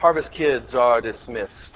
Harvest kids are dismissed.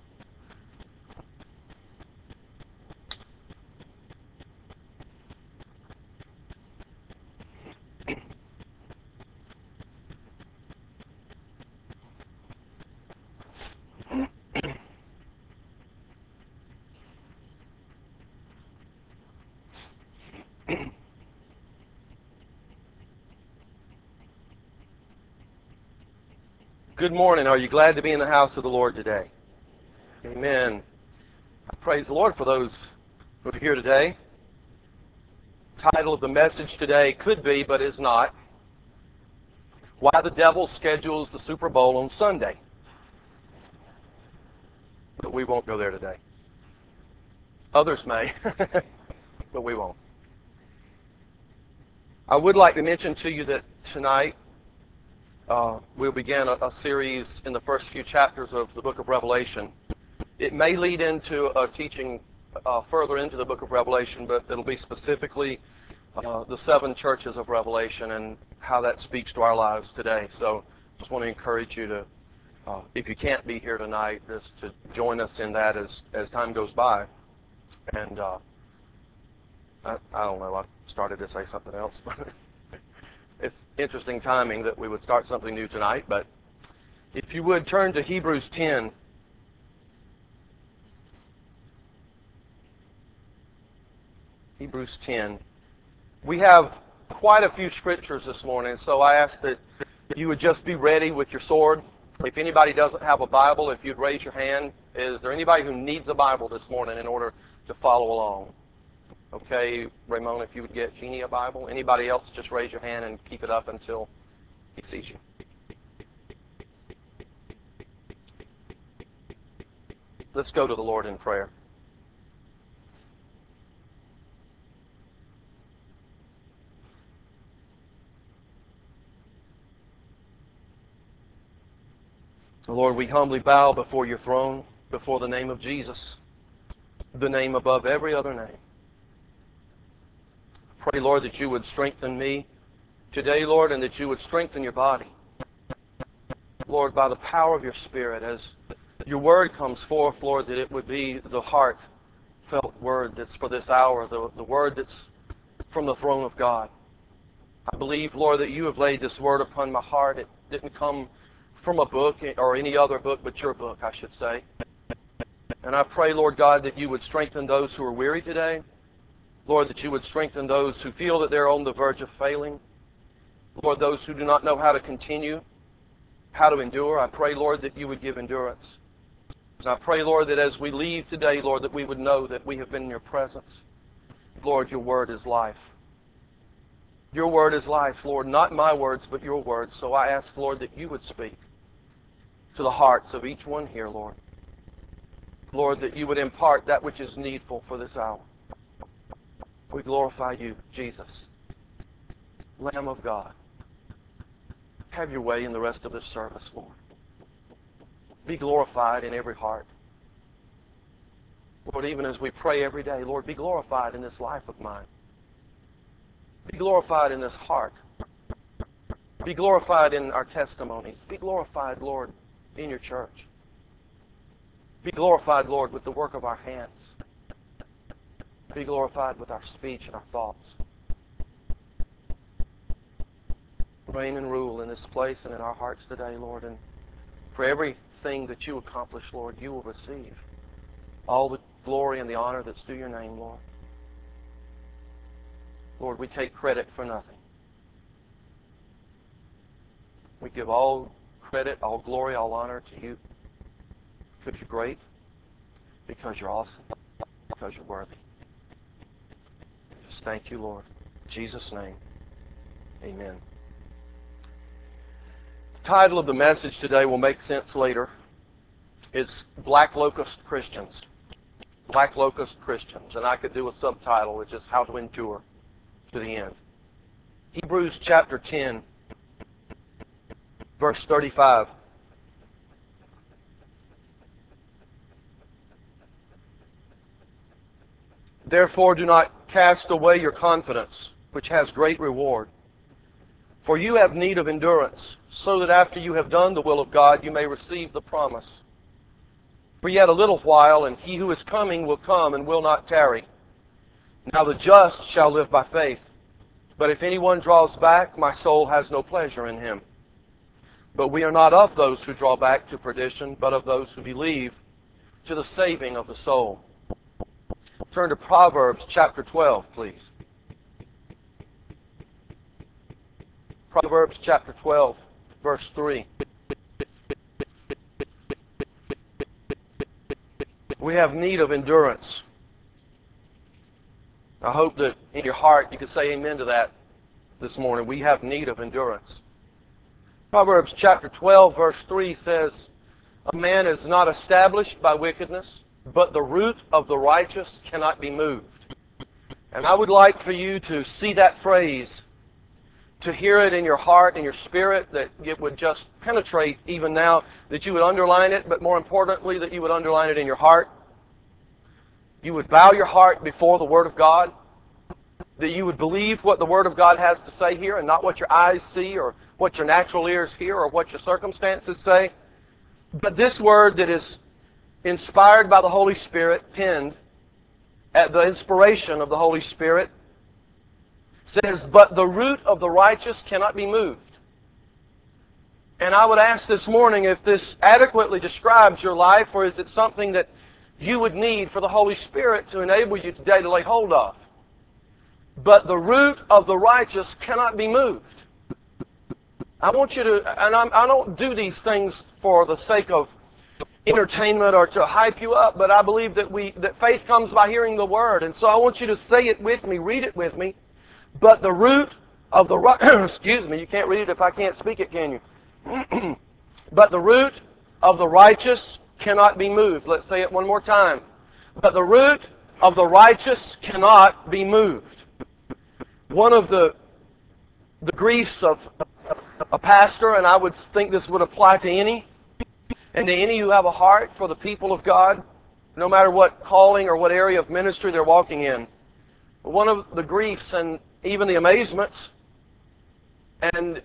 Good morning. Are you glad to be in the house of the Lord today? Amen. I praise the Lord for those who are here today. The title of the message today could be, but is not, Why the Devil Schedules the Super Bowl on Sunday. But we won't go there today. Others may, but we won't. I would like to mention to you that tonight we'll begin a series in the first few chapters of the book of Revelation. It may lead into a teaching further into the book of Revelation, but it'll be specifically the 7 churches of Revelation and how that speaks to our lives today. So just want to encourage you to, if you can't be here tonight, just to join us in that as time goes by. And I don't know, I started to say something else, but it's interesting timing that we would start something new tonight. But if you would turn to Hebrews 10. Hebrews 10. We have quite a few scriptures this morning, so I ask that you would just be ready with your sword. If anybody doesn't have a Bible, if you'd raise your hand. Is there anybody who needs a Bible this morning in order to follow along? Okay, Ramon, if you would get Jeannie a Bible. Anybody else, just raise your hand and keep it up until he sees you. Let's go to the Lord in prayer. Lord, we humbly bow before your throne, before the name of Jesus, the name above every other name. Pray, Lord, that you would strengthen me today, Lord, and that you would strengthen your body. Lord, by the power of your Spirit, as your word comes forth, Lord, that it would be the heartfelt word that's for this hour, the word that's from the throne of God. I believe, Lord, that you have laid this word upon my heart. It didn't come from a book or any other book, but your book, I should say. And I pray, Lord God, that you would strengthen those who are weary today. Lord, that you would strengthen those who feel that they're on the verge of failing. Lord, those who do not know how to continue, how to endure. I pray, Lord, that you would give endurance. And I pray, Lord, that as we leave today, Lord, that we would know that we have been in your presence. Lord, your word is life. Your word is life, Lord, not my words, but your words. So I ask, Lord, that you would speak to the hearts of each one here, Lord. Lord, that you would impart that which is needful for this hour. We glorify you, Jesus, Lamb of God. Have your way in the rest of this service, Lord. Be glorified in every heart. Lord, even as we pray every day, Lord, be glorified in this life of mine. Be glorified in this heart. Be glorified in our testimonies. Be glorified, Lord, in your church. Be glorified, Lord, with the work of our hands. Be glorified with our speech and our thoughts. Reign and rule in this place and in our hearts today, Lord. And for everything that you accomplish, Lord, you will receive all the glory and the honor that's due your name, Lord. Lord, we take credit for nothing. We give all credit, all glory, all honor to you because you're great, because you're awesome, because you're worthy. Just thank you, Lord. In Jesus' name, amen. The title of the message today will make sense later. It's Black Locust Christians. Black Locust Christians. And I could do a subtitle, which is How to Endure to the End. Hebrews chapter 10, verse 35. Therefore do not cast away your confidence, which has great reward. For you have need of endurance, so that after you have done the will of God, you may receive the promise. For yet a little while, and he who is coming will come and will not tarry. Now the just shall live by faith. But if anyone draws back, my soul has no pleasure in him. But we are not of those who draw back to perdition, but of those who believe to the saving of the soul. Turn to Proverbs chapter 12, please. Proverbs chapter 12, verse 3. We have need of endurance. I hope that in your heart you can say amen to that this morning. We have need of endurance. Proverbs chapter 12, verse 3 says, "A man is not established by wickedness, but the root of the righteous cannot be moved." And I would like for you to see that phrase, to hear it in your heart and your spirit, that it would just penetrate even now, that you would underline it, but more importantly, that you would underline it in your heart. You would bow your heart before the Word of God, that you would believe what the Word of God has to say here and not what your eyes see or what your natural ears hear or what your circumstances say. But this Word that is inspired by the Holy Spirit, penned at the inspiration of the Holy Spirit, says, "But the root of the righteous cannot be moved." And I would ask this morning if this adequately describes your life, or is it something that you would need for the Holy Spirit to enable you today to lay hold of. But the root of the righteous cannot be moved. I want you to, and I don't do these things for the sake of entertainment or to hype you up, but I believe that faith comes by hearing the Word. And so I want you to say it with me, read it with me. But the root of the excuse me, you can't read it if I can't speak it, can you? But the root of the righteous cannot be moved. Let's say it one more time. But the root of the righteous cannot be moved. One of the griefs of a pastor, and I would think this would apply to any, and to any who have a heart for the people of God, no matter what calling or what area of ministry they're walking in. One of the griefs and even the amazements and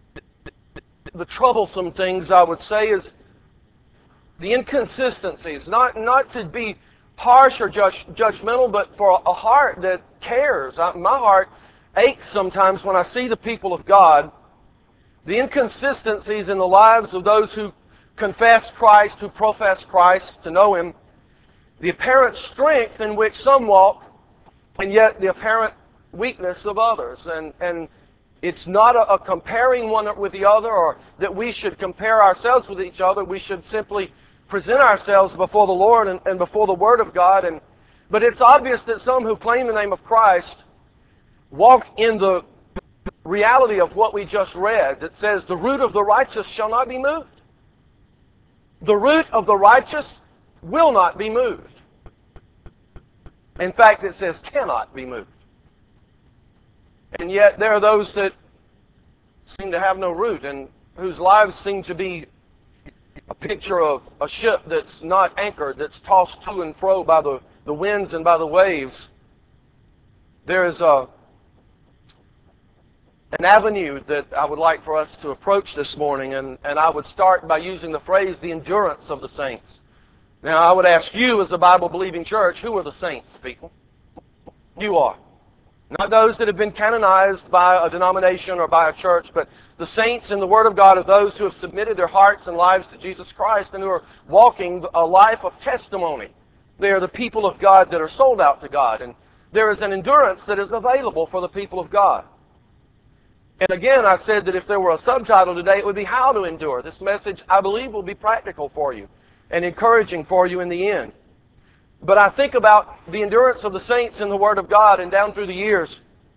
the troublesome things, I would say, is the inconsistencies. Not to be harsh or judgmental, but for a heart that cares. My heart aches sometimes when I see the people of God, the inconsistencies in the lives of those who confess Christ, who profess Christ, to know Him, the apparent strength in which some walk, and yet the apparent weakness of others. And it's not a comparing one with the other, or that we should compare ourselves with each other. We should simply present ourselves before the Lord and before the Word of God. But it's obvious that some who claim the name of Christ walk in the reality of what we just read, that says, "The root of the righteous shall not be moved." The root of the righteous will not be moved. In fact, it says cannot be moved. And yet there are those that seem to have no root and whose lives seem to be a picture of a ship that's not anchored, that's tossed to and fro by the winds and by the waves. There is an avenue that I would like for us to approach this morning, and I would start by using the phrase, the endurance of the saints. Now, I would ask you, as a Bible-believing church, who are the saints, people? You are. Not those that have been canonized by a denomination or by a church, but the saints in the Word of God are those who have submitted their hearts and lives to Jesus Christ and who are walking a life of testimony. They are the people of God that are sold out to God, and there is an endurance that is available for the people of God. And again, I said that if there were a subtitle today, it would be How to Endure. This message, I believe, will be practical for you and encouraging for you in the end. But I think about the endurance of the saints in the Word of God, and down through the years,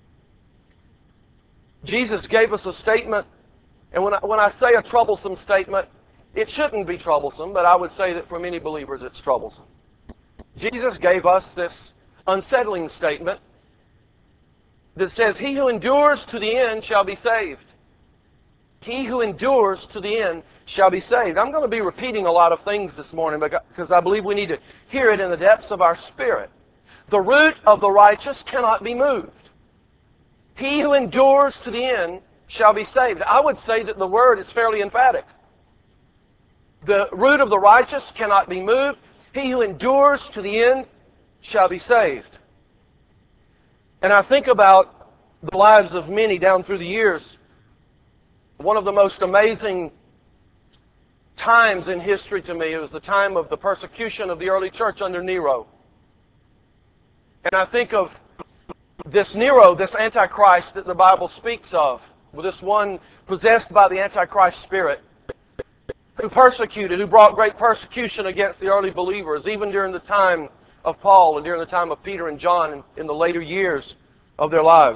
Jesus gave us a statement, and when I say a troublesome statement, it shouldn't be troublesome, but I would say that for many believers it's troublesome. Jesus gave us this unsettling statement that says, "He who endures to the end shall be saved." He who endures to the end shall be saved. I'm going to be repeating a lot of things this morning because I believe we need to hear it in the depths of our spirit. The root of the righteous cannot be moved. He who endures to the end shall be saved. I would say that the word is fairly emphatic. The root of the righteous cannot be moved. He who endures to the end shall be saved. And I think about the lives of many down through the years. One of the most amazing times in history to me was the time of the persecution of the early church under Nero. And I think of this Nero, this Antichrist that the Bible speaks of, with this one possessed by the Antichrist spirit, who persecuted, who brought great persecution against the early believers, even during the time of Paul and during the time of Peter and John in the later years of their lives.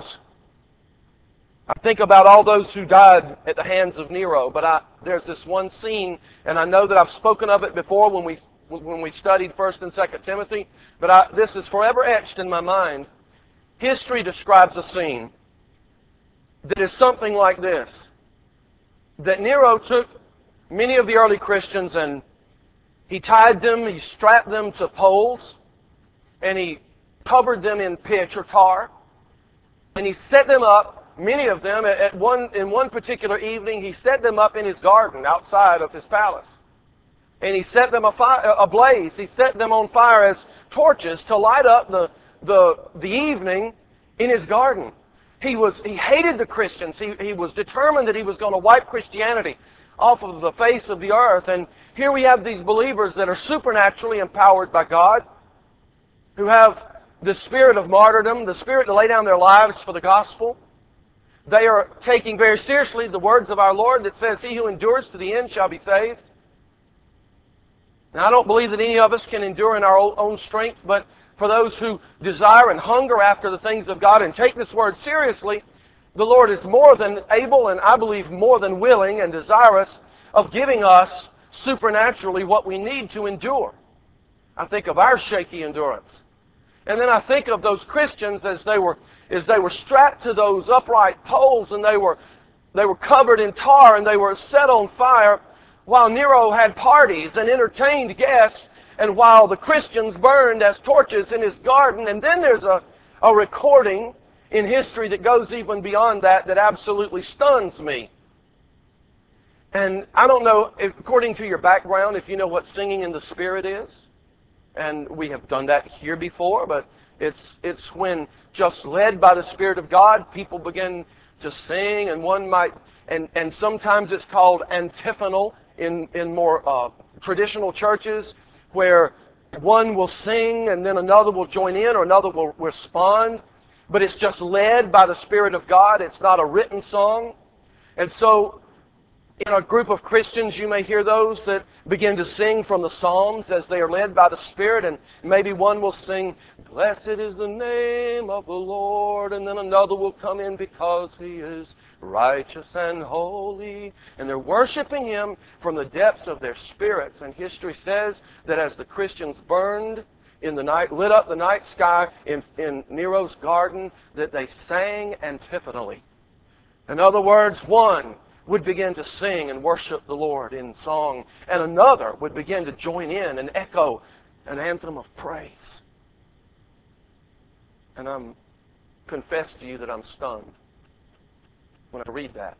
I think about all those who died at the hands of Nero, but there's this one scene, and I know that I've spoken of it before when we studied 1st and 2nd Timothy, but this is forever etched in my mind. History describes a scene that is something like this: that Nero took many of the early Christians and he tied them, he strapped them to poles, and he covered them in pitch or tar, and he set them up. Many of them, in one particular evening, he set them up in his garden outside of his palace. And he set them ablaze. He set them on fire as torches to light up the evening in his garden. He hated the Christians. He was determined that he was going to wipe Christianity off of the face of the earth. And here we have these believers that are supernaturally empowered by God, who have the spirit of martyrdom, the spirit to lay down their lives for the gospel. They are taking very seriously the words of our Lord that says, "He who endures to the end shall be saved." Now, I don't believe that any of us can endure in our own strength, but for those who desire and hunger after the things of God and take this word seriously, the Lord is more than able, and I believe more than willing and desirous of giving us supernaturally what we need to endure. I think of our shaky endurance. And then I think of those Christians as they were strapped to those upright poles, and they were covered in tar, and they were set on fire while Nero had parties and entertained guests, and while the Christians burned as torches in his garden. And then there's a recording in history that goes even beyond that absolutely stuns me. And I don't know, according to your background, if you know what singing in the Spirit is. And we have done that here before, but it's when, just led by the Spirit of God, people begin to sing, and one might, and sometimes it's called antiphonal in more traditional churches, where one will sing and then another will join in or another will respond, but it's just led by the Spirit of God. It's not a written song. And so in a group of Christians, you may hear those that begin to sing from the Psalms as they are led by the Spirit, and maybe one will sing, "Blessed is the name of the Lord," and then another will come in, "Because He is righteous and holy," and they're worshiping Him from the depths of their spirits. And history says that as the Christians burned in the night, lit up the night sky in Nero's garden, that they sang antiphonally. In other words, one would begin to sing and worship the Lord in song, and another would begin to join in and echo an anthem of praise. And I confess to you that I'm stunned when I read that.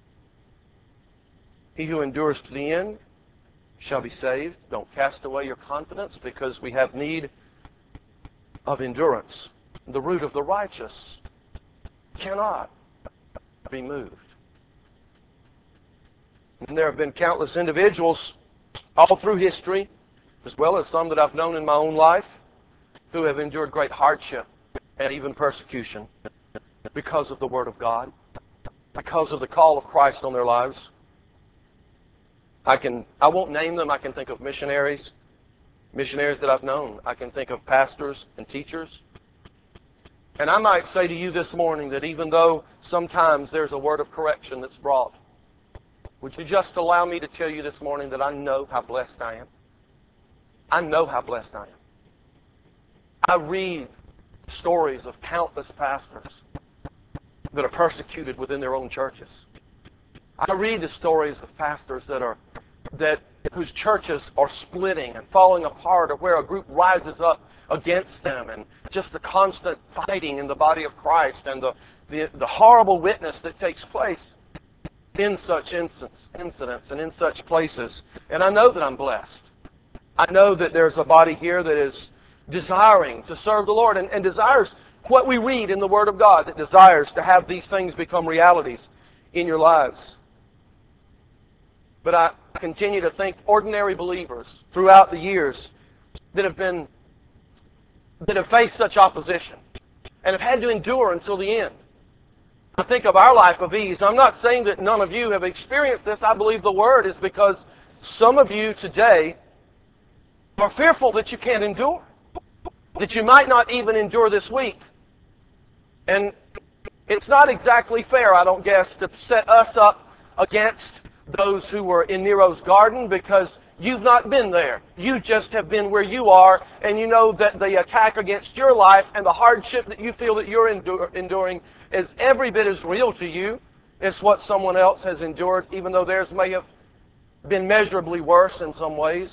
He who endures to the end shall be saved. Don't cast away your confidence, because we have need of endurance. The root of the righteous cannot be moved. And there have been countless individuals all through history, as well as some that I've known in my own life, who have endured great hardship and even persecution because of the Word of God, because of the call of Christ on their lives. I won't name them. I can think of missionaries that I've known. I can think of pastors and teachers. And I might say to you this morning that even though sometimes there's a word of correction that's brought, would you just allow me to tell you this morning that I know how blessed I am? I know how blessed I am. I read stories of countless pastors that are persecuted within their own churches. I read the stories of pastors whose churches are splitting and falling apart, or where a group rises up against them, and just the constant fighting in the body of Christ and the horrible witness that takes place. in such incidents and in such places. And I know that I'm blessed. I know that there's a body here that is desiring to serve the Lord and desires what we read in the Word of God, that desires to have these things become realities in your lives. But I continue to think ordinary believers throughout the years that have faced such opposition and have had to endure until the end. I think of our life of ease. I'm not saying that none of you have experienced this. I believe the word is because some of you today are fearful that you can't endure, that you might not even endure this week. And it's not exactly fair, I don't guess, to set us up against those who were in Nero's garden, because you've not been there. You just have been where you are, and you know that the attack against your life and the hardship that you feel that you're enduring is every bit as real to you as what someone else has endured, even though theirs may have been measurably worse in some ways.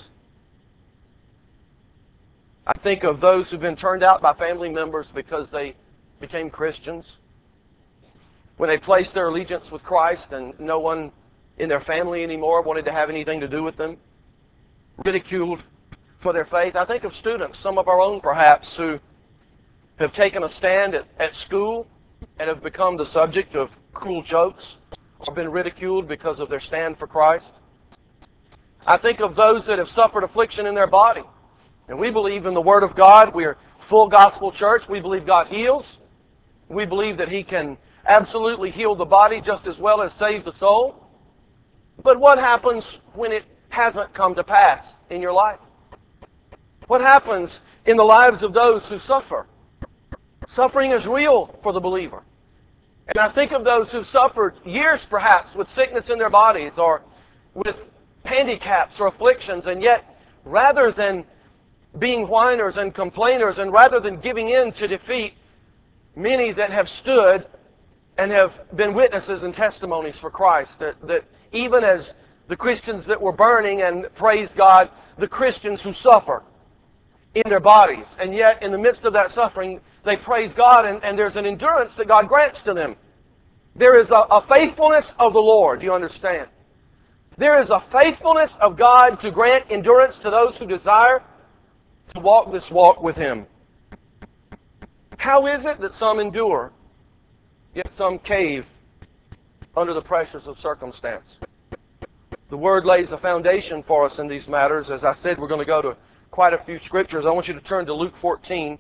I think of those who've been turned out by family members because they became Christians. When they placed their allegiance with Christ and no one in their family anymore wanted to have anything to do with them, ridiculed for their faith. I think of students, some of our own perhaps, who have taken a stand at school and have become the subject of cruel jokes or been ridiculed because of their stand for Christ. I think of those that have suffered affliction in their body. And we believe in the Word of God. We are full gospel church. We believe God heals. We believe that He can absolutely heal the body just as well as save the soul. But what happens when it hasn't come to pass in your life? What happens in the lives of those who suffer? Suffering is real for the believer. And I think of those who've suffered years perhaps with sickness in their bodies or with handicaps or afflictions, and yet rather than being whiners and complainers and rather than giving in to defeat, many that have stood and have been witnesses and testimonies for Christ, that even as the Christians that were burning, and praise God, the Christians who suffer in their bodies, and yet in the midst of that suffering, they praise God, and there's an endurance that God grants to them. There is a faithfulness of the Lord, do you understand? There is a faithfulness of God to grant endurance to those who desire to walk this walk with Him. How is it that some endure, yet some cave under the pressures of circumstance? The Word lays a foundation for us in these matters. As I said, we're going to go to quite a few scriptures. I want you to turn to Luke 14.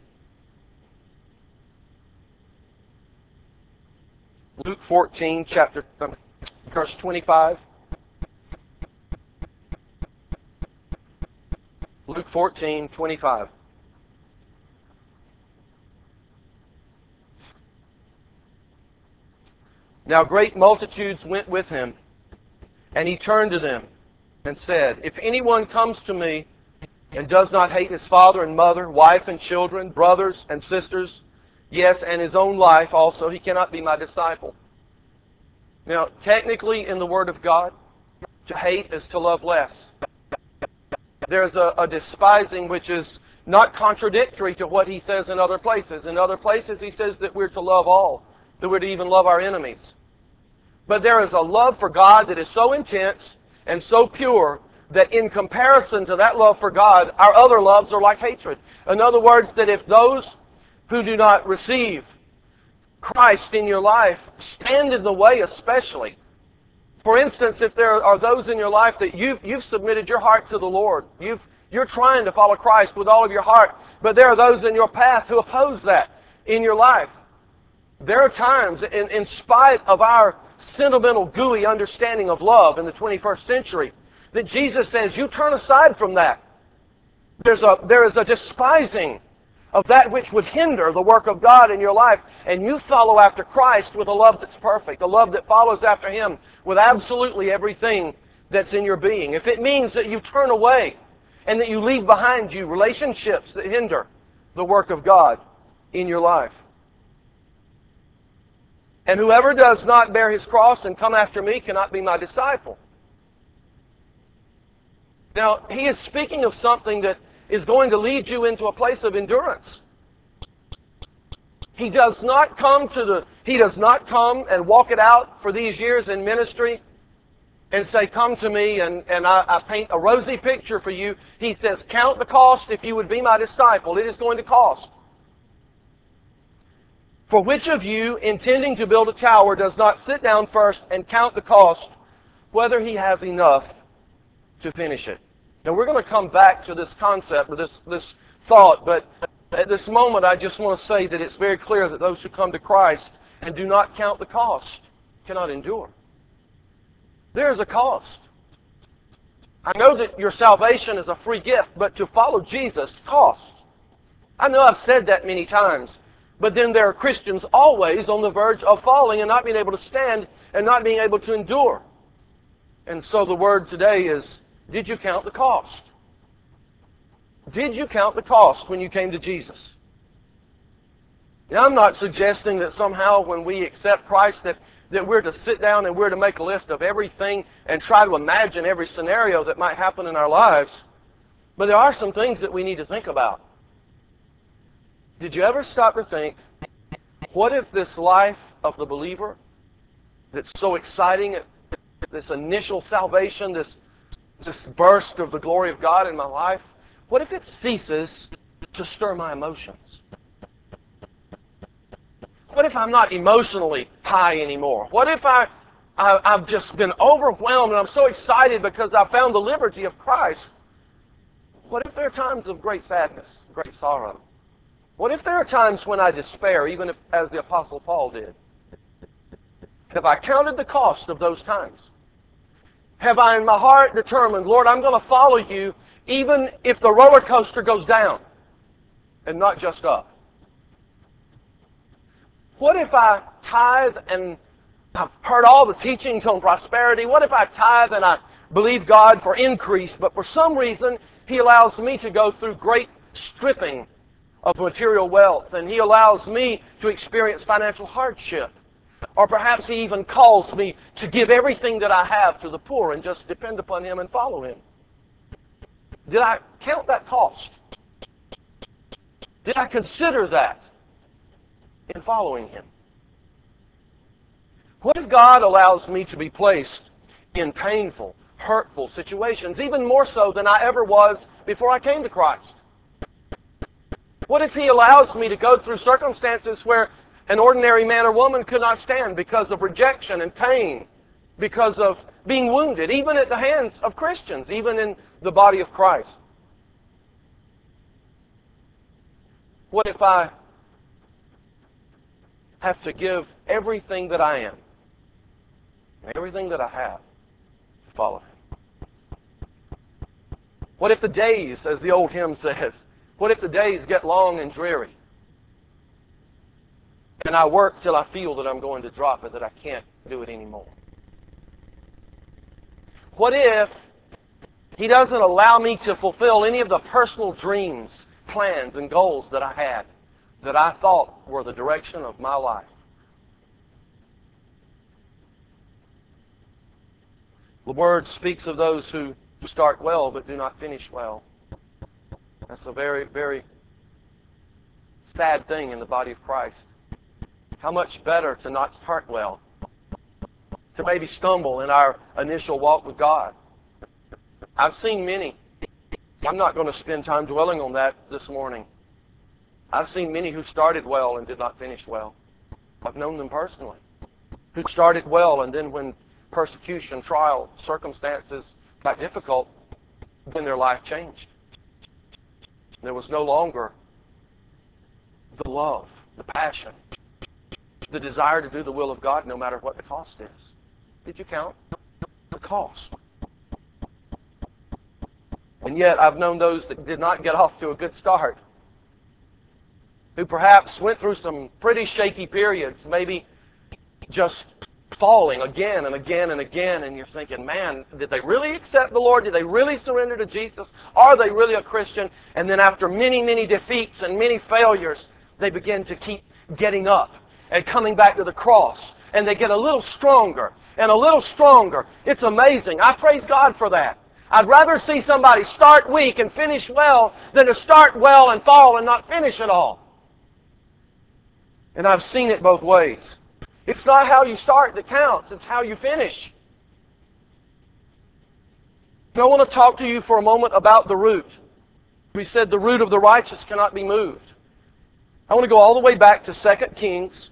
Luke 14, verse 25. Luke 14, 25. Now great multitudes went with Him, and He turned to them and said, If anyone comes to me and does not hate his father and mother, wife and children, brothers and sisters, yes, and his own life also, he cannot be my disciple. Now, technically in the Word of God, to hate is to love less. There's a despising which is not contradictory to what He says in other places. In other places He says that we're to love all, that we're to even love our enemies. But there is a love for God that is so intense and so pure that in comparison to that love for God, our other loves are like hatred. In other words, that if those who do not receive Christ in your life stand in the way especially. For instance, if there are those in your life that you've submitted your heart to the Lord, you're trying to follow Christ with all of your heart, but there are those in your path who oppose that in your life. There are times, in spite of our sentimental, gooey understanding of love in the 21st century, that Jesus says, you turn aside from that. There is a despising of that which would hinder the work of God in your life, and you follow after Christ with a love that's perfect, a love that follows after Him with absolutely everything that's in your being. If it means that you turn away and that you leave behind you relationships that hinder the work of God in your life. And whoever does not bear his cross and come after me cannot be my disciple. Now, he is speaking of something that is going to lead you into a place of endurance. He does not come and walk it out for these years in ministry and say, come to me, and I paint a rosy picture for you. He says, count the cost if you would be my disciple. It is going to cost. For which of you, intending to build a tower, does not sit down first and count the cost, whether he has enough to finish it? Now we're going to come back to this concept, or this thought, but at this moment I just want to say that it's very clear that those who come to Christ and do not count the cost cannot endure. There is a cost. I know that your salvation is a free gift, but to follow Jesus costs. I know I've said that many times, but then there are Christians always on the verge of falling and not being able to stand and not being able to endure. And so the word today is, did you count the cost? Did you count the cost when you came to Jesus? Now, I'm not suggesting that somehow when we accept Christ that we're to sit down and we're to make a list of everything and try to imagine every scenario that might happen in our lives. But there are some things that we need to think about. Did you ever stop to think, what if this life of the believer that's so exciting, this initial salvation, this burst of the glory of God in my life, what if it ceases to stir my emotions? What if I'm not emotionally high anymore? What if I've just been overwhelmed and I'm so excited because I found the liberty of Christ? What if there are times of great sadness, great sorrow? What if there are times when I despair, even if, as the Apostle Paul did? Have I counted the cost of those times? Have I in my heart determined, Lord, I'm going to follow you even if the roller coaster goes down and not just up? What if I tithe and I've heard all the teachings on prosperity? What if I tithe and I believe God for increase, but for some reason He allows me to go through great stripping of material wealth, and He allows me to experience financial hardship? Or perhaps He even calls me to give everything that I have to the poor and just depend upon Him and follow Him. Did I count that cost? Did I consider that in following Him? What if God allows me to be placed in painful, hurtful situations, even more so than I ever was before I came to Christ? What if He allows me to go through circumstances where an ordinary man or woman could not stand because of rejection and pain, because of being wounded, even at the hands of Christians, even in the body of Christ? What if I have to give everything that I am, everything that I have, to follow Him? What if the days, as the old hymn says, what if the days get long and dreary, and I work till I feel that I'm going to drop it, that I can't do it anymore? What if He doesn't allow me to fulfill any of the personal dreams, plans, and goals that I had, that I thought were the direction of my life? The Word speaks of those who start well but do not finish well. That's a very, very sad thing in the body of Christ. How much better to not start well, to maybe stumble in our initial walk with God. I've seen many. I'm not going to spend time dwelling on that this morning. I've seen many who started well and did not finish well. I've known them personally, who started well and then when persecution, trial, circumstances got difficult, then their life changed. There was no longer the love, the passion, the desire to do the will of God no matter what the cost is. Did you count the cost? And yet I've known those that did not get off to a good start, who perhaps went through some pretty shaky periods, maybe just falling again and again and again, and you're thinking, man, did they really accept the Lord? Did they really surrender to Jesus? Are they really a Christian? And then after many, many defeats and many failures, they begin to keep getting up and coming back to the cross. And they get a little stronger and a little stronger. It's amazing. I praise God for that. I'd rather see somebody start weak and finish well than to start well and fall and not finish at all. And I've seen it both ways. It's not how you start that counts, it's how you finish. And I want to talk to you for a moment about the root. We said the root of the righteous cannot be moved. I want to go all the way back to 2 Kings.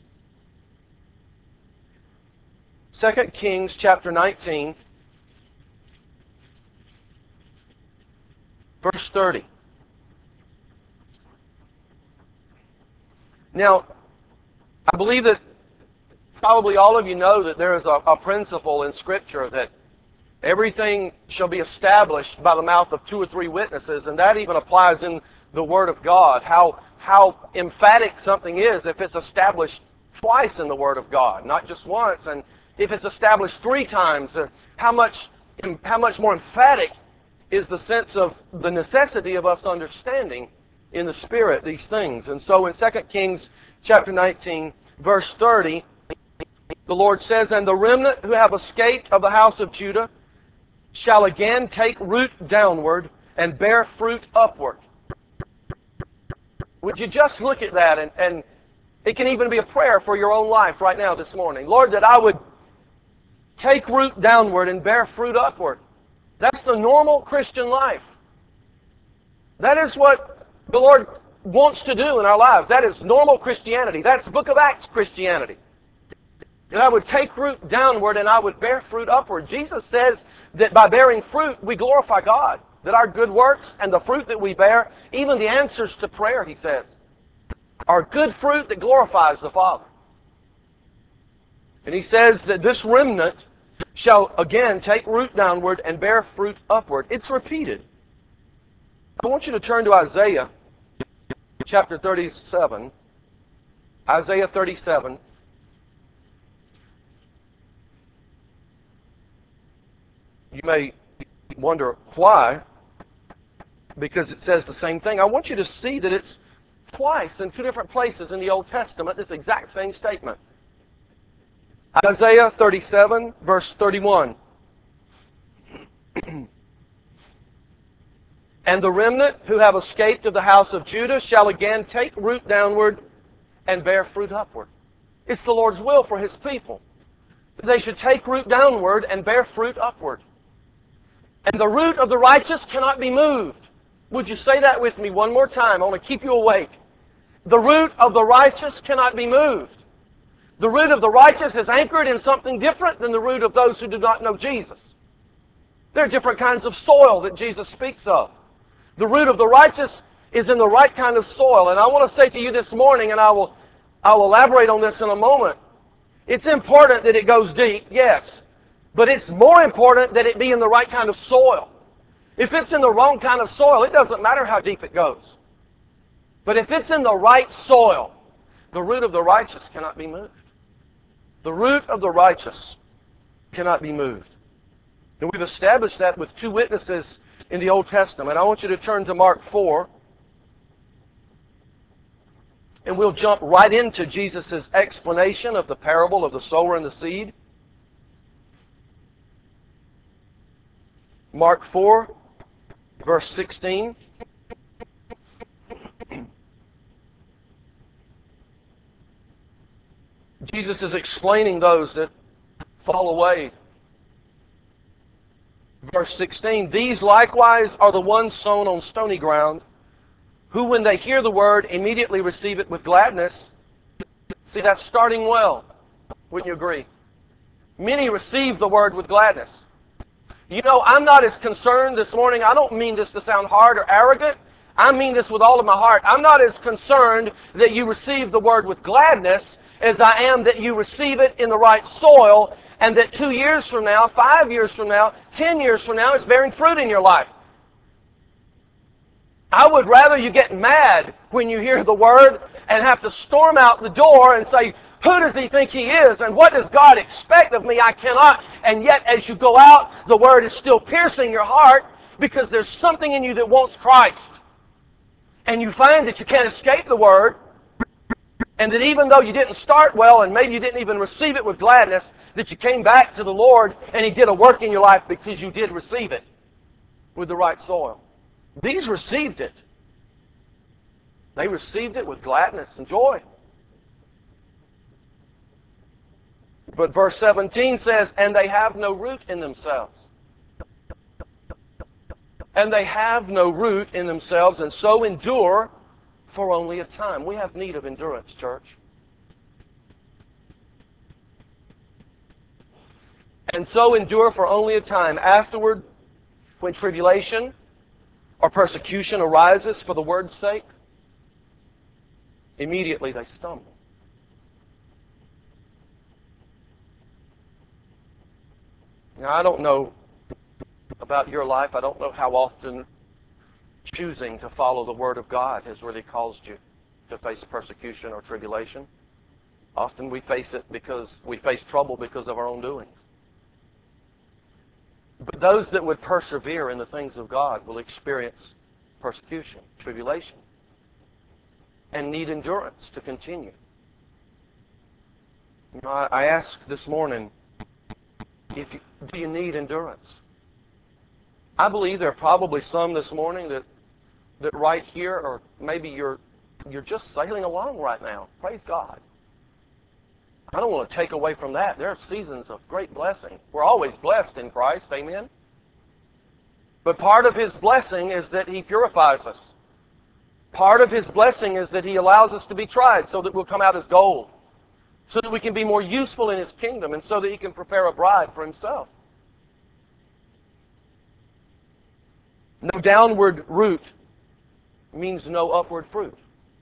2 Kings chapter 19, verse 30. Now, I believe that probably all of you know that there is a principle in Scripture that everything shall be established by the mouth of 2 or 3 witnesses, and that even applies in the Word of God. How emphatic something is if it's established twice in the Word of God, not just once. And if it's established 3 times, how much more emphatic is the sense of the necessity of us understanding in the Spirit these things. And so in 2 Kings chapter 19, verse 30, the Lord says, "And the remnant who have escaped of the house of Judah shall again take root downward and bear fruit upward." Would you just look at that, and it can even be a prayer for your own life right now this morning. Lord, that I would take root downward and bear fruit upward. That's the normal Christian life. That is what the Lord wants to do in our lives. That is normal Christianity. That's Book of Acts Christianity. That I would take root downward and I would bear fruit upward. Jesus says that by bearing fruit, we glorify God. That our good works and the fruit that we bear, even the answers to prayer, He says, are good fruit that glorifies the Father. And He says that this remnant shall again take root downward and bear fruit upward. It's repeated. I want you to turn to Isaiah chapter 37. Isaiah 37. You may wonder why, because it says the same thing. I want you to see that it's twice in 2 different places in the Old Testament, this exact same statement. Isaiah 37, verse 31. "And the remnant who have escaped of the house of Judah shall again take root downward and bear fruit upward." It's the Lord's will for His people. They should take root downward and bear fruit upward. "And the root of the righteous cannot be moved." Would you say that with me one more time? I want to keep you awake. The root of the righteous cannot be moved. The root of the righteous is anchored in something different than the root of those who do not know Jesus. There are different kinds of soil that Jesus speaks of. The root of the righteous is in the right kind of soil. And I want to say to you this morning, and I'll elaborate on this in a moment, it's important that it goes deep, yes. But it's more important that it be in the right kind of soil. If it's in the wrong kind of soil, it doesn't matter how deep it goes. But if it's in the right soil, the root of the righteous cannot be moved. The root of the righteous cannot be moved. And we've established that with 2 witnesses in the Old Testament. I want you to turn to Mark 4. And we'll jump right into Jesus' explanation of the parable of the sower and the seed. Mark 4, verse 16. Jesus is explaining those that fall away. Verse 16, "These likewise are the ones sown on stony ground, who when they hear the word immediately receive it with gladness." See, that's starting well. Wouldn't you agree? Many receive the word with gladness. You know, I'm not as concerned this morning. I don't mean this to sound hard or arrogant. I mean this with all of my heart. I'm not as concerned that you receive the word with gladness as I am that you receive it in the right soil, and that 2 years from now, 5 years from now, 10 years from now, it's bearing fruit in your life. I would rather you get mad when you hear the word and have to storm out the door and say, "Who does he think he is? And what does God expect of me? I cannot." And yet, as you go out, the word is still piercing your heart because there's something in you that wants Christ. And you find that you can't escape the word, and that even though you didn't start well and maybe you didn't even receive it with gladness, that you came back to the Lord and He did a work in your life because you did receive it with the right soil. These received it. They received it with gladness and joy. But verse 17 says, "And they have no root in themselves." and they have no root in themselves, and so endure for only a time. We have need of endurance, church. And so endure for only a time. Afterward, when tribulation or persecution arises for the word's sake, immediately they stumble. Now, I don't know about your life. I don't know how often choosing to follow the Word of God has really caused you to face persecution or tribulation. Often we face it because we face trouble because of our own doings. But those that would persevere in the things of God will experience persecution, tribulation, and need endurance to continue. You know, I asked this morning, do you need endurance? I believe there are probably some this morning that right here, or maybe you're just sailing along right now. Praise God. I don't want to take away from that. There are seasons of great blessing. We're always blessed in Christ, amen? But part of His blessing is that He purifies us. Part of His blessing is that He allows us to be tried so that we'll come out as gold, so that we can be more useful in His kingdom, and so that He can prepare a bride for Himself. No downward root means no upward fruit.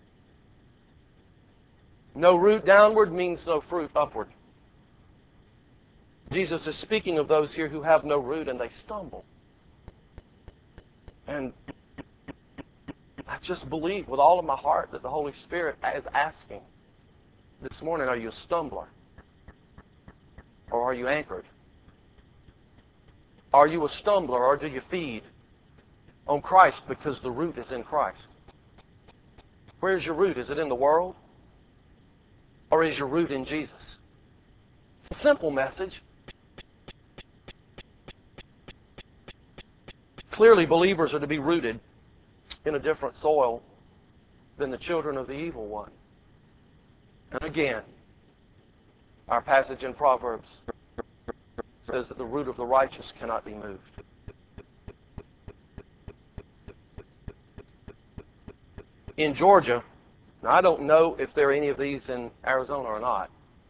No root downward means no fruit upward. Jesus is speaking of those here who have no root and they stumble. And I just believe with all of my heart that the Holy Spirit is asking this morning, are you a stumbler? Or are you anchored? Are you a stumbler, or do you feed on Christ because the root is in Christ? Where's your root? Is it in the world? Or is your root in Jesus? It's a simple message. Clearly, believers are to be rooted in a different soil than the children of the evil one. And again, our passage in Proverbs says that the root of the righteous cannot be moved. In Georgia, now I don't know if there are any of these in Arizona or not,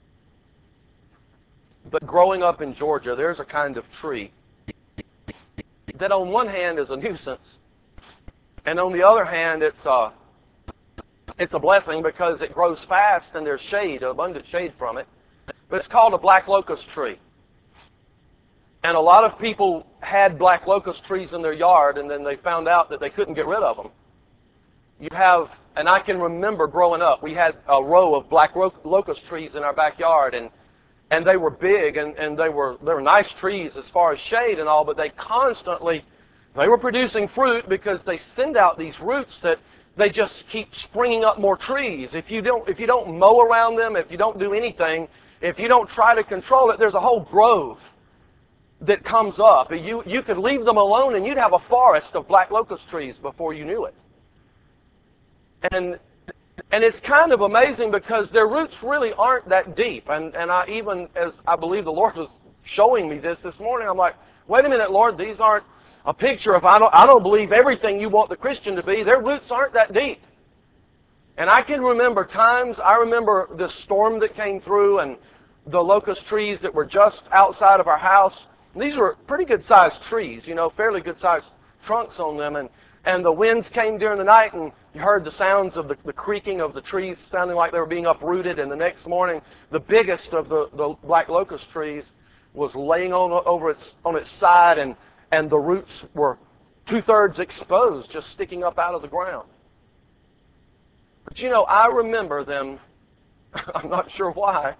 but growing up in Georgia, there's a kind of tree that on one hand is a nuisance, and on the other hand it's a blessing because it grows fast and there's shade, abundant shade from it. But it's called a black locust tree. And a lot of people had black locust trees in their yard, and then they found out that they couldn't get rid of them. You have, and I can remember growing up, we had a row of black locust trees in our backyard, and they were big, and they were nice trees as far as shade and all, but they were producing fruit because they send out these roots that they just keep springing up more trees. If you don't mow around them, if you don't do anything, if you don't try to control it, there's a whole grove that comes up. You could leave them alone and you'd have a forest of black locust trees before you knew it. And it's kind of amazing because their roots really aren't that deep. And I even, as I believe the Lord was showing me this morning, I'm like, wait a minute, Lord, these aren't a picture of, I don't believe everything you want the Christian to be. Their roots aren't that deep. And I can remember times, I remember the storm that came through and the locust trees that were just outside of our house. And these were pretty good-sized trees, fairly good-sized trunks on them. And the winds came during the night, and you heard the sounds of the creaking of the trees sounding like they were being uprooted. And the next morning, the biggest of the black locust trees was laying on its side, and the roots were 2/3 exposed, just sticking up out of the ground. But I remember them, I'm not sure why.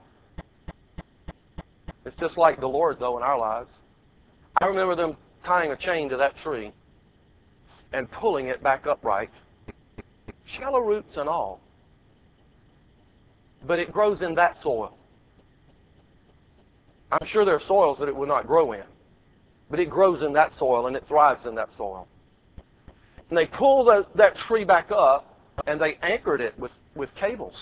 It's just like the Lord, though, in our lives. I remember them tying a chain to that tree and pulling it back upright, shallow roots and all. But it grows in that soil. I'm sure there are soils that it will not grow in, but it grows in that soil and it thrives in that soil. And they pulled that tree back up and they anchored it with cables.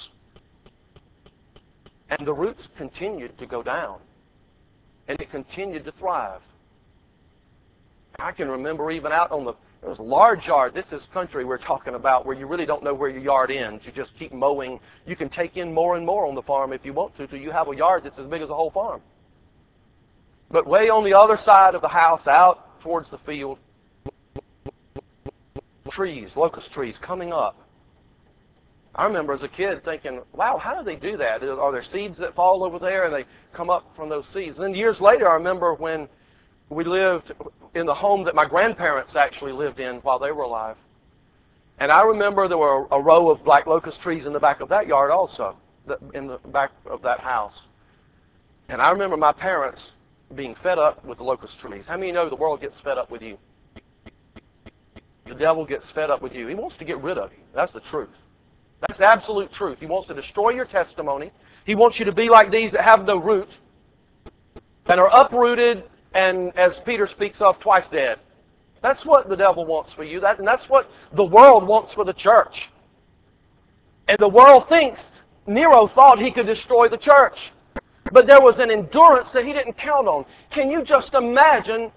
And the roots continued to go down. And it continued to thrive. I can remember even out on It was a large yard. This is country we're talking about where you really don't know where your yard ends. You just keep mowing. You can take in more and more on the farm if you want to till you have a yard that's as big as a whole farm. But way on the other side of the house, out towards the field, trees, locust trees coming up. I remember as a kid thinking, wow, how do they do that? Are there seeds that fall over there and they come up from those seeds? And then years later, I remember when we lived in the home that my grandparents actually lived in while they were alive. And I remember there were a row of black locust trees in the back of that yard also, in the back of that house. And I remember my parents being fed up with the locust trees. How many know the world gets fed up with you? The devil gets fed up with you. He wants to get rid of you. That's the truth. That's the absolute truth. He wants to destroy your testimony. He wants you to be like these that have no root, that are uprooted, and as Peter speaks of, twice dead. That's what the devil wants for you. And that's what the world wants for the church. And the world thinks, Nero thought he could destroy the church. But there was an endurance that he didn't count on. Can you imagine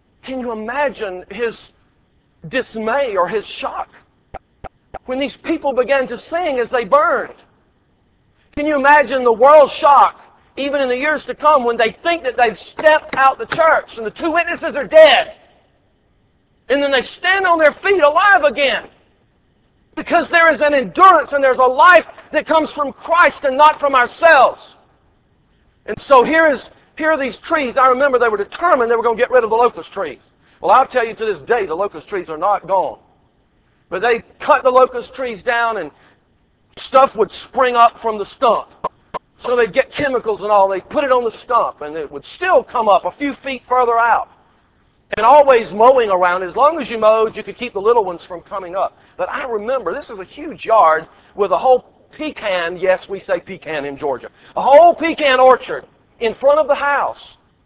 his dismay or his shock when these people began to sing as they burned? Can you imagine the world's shock, even in the years to come, when they think that they've stepped out the church and the two witnesses are dead, and then they stand on their feet alive again? Because there is an endurance and there's a life that comes from Christ and not from ourselves. And so here are these trees. I remember they were determined they were going to get rid of the locust trees. Well, I'll tell you to this day, the locust trees are not gone. But they cut the locust trees down and stuff would spring up from the stump. So they'd get chemicals and all. They'd put it on the stump and it would still come up a few feet further out. And always mowing around. As long as you mowed, you could keep the little ones from coming up. But I remember, this is a huge yard with a whole pecan, yes, we say pecan in Georgia, a whole pecan orchard in front of the house.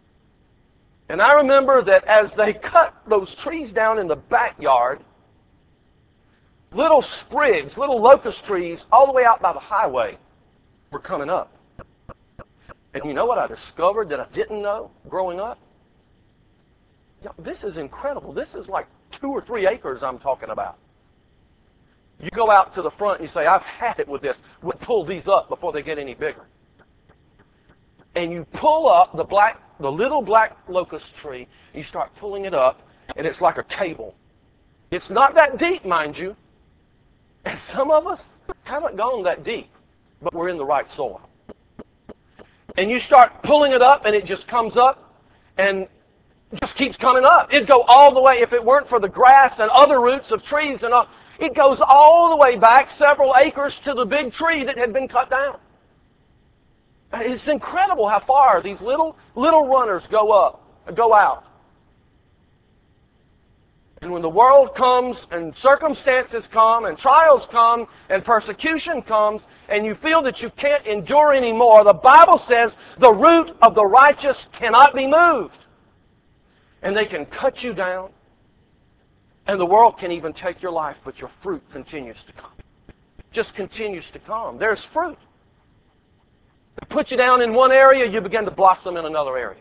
And I remember that as they cut those trees down in the backyard, little sprigs, little locust trees, all the way out by the highway were coming up. And you know what I discovered that I didn't know growing up? This is incredible. This is like 2 or 3 acres I'm talking about. You go out to the front and you say, I've had it with this. We'll pull these up before they get any bigger. And you pull up the little black locust tree, you start pulling it up, and it's like a cable. It's not that deep, mind you. And some of us haven't gone that deep, but we're in the right soil. And you start pulling it up, and it just comes up, and just keeps coming up. It'd go all the way, if it weren't for the grass and other roots of trees and all, it goes all the way back several acres to the big tree that had been cut down. It's incredible how far these little runners go out. And when the world comes and circumstances come and trials come and persecution comes and you feel that you can't endure anymore, the Bible says the root of the righteous cannot be moved. And they can cut you down. And the world can even take your life, but your fruit continues to come. Just continues to come. There's fruit. They put you down in one area, you begin to blossom in another area.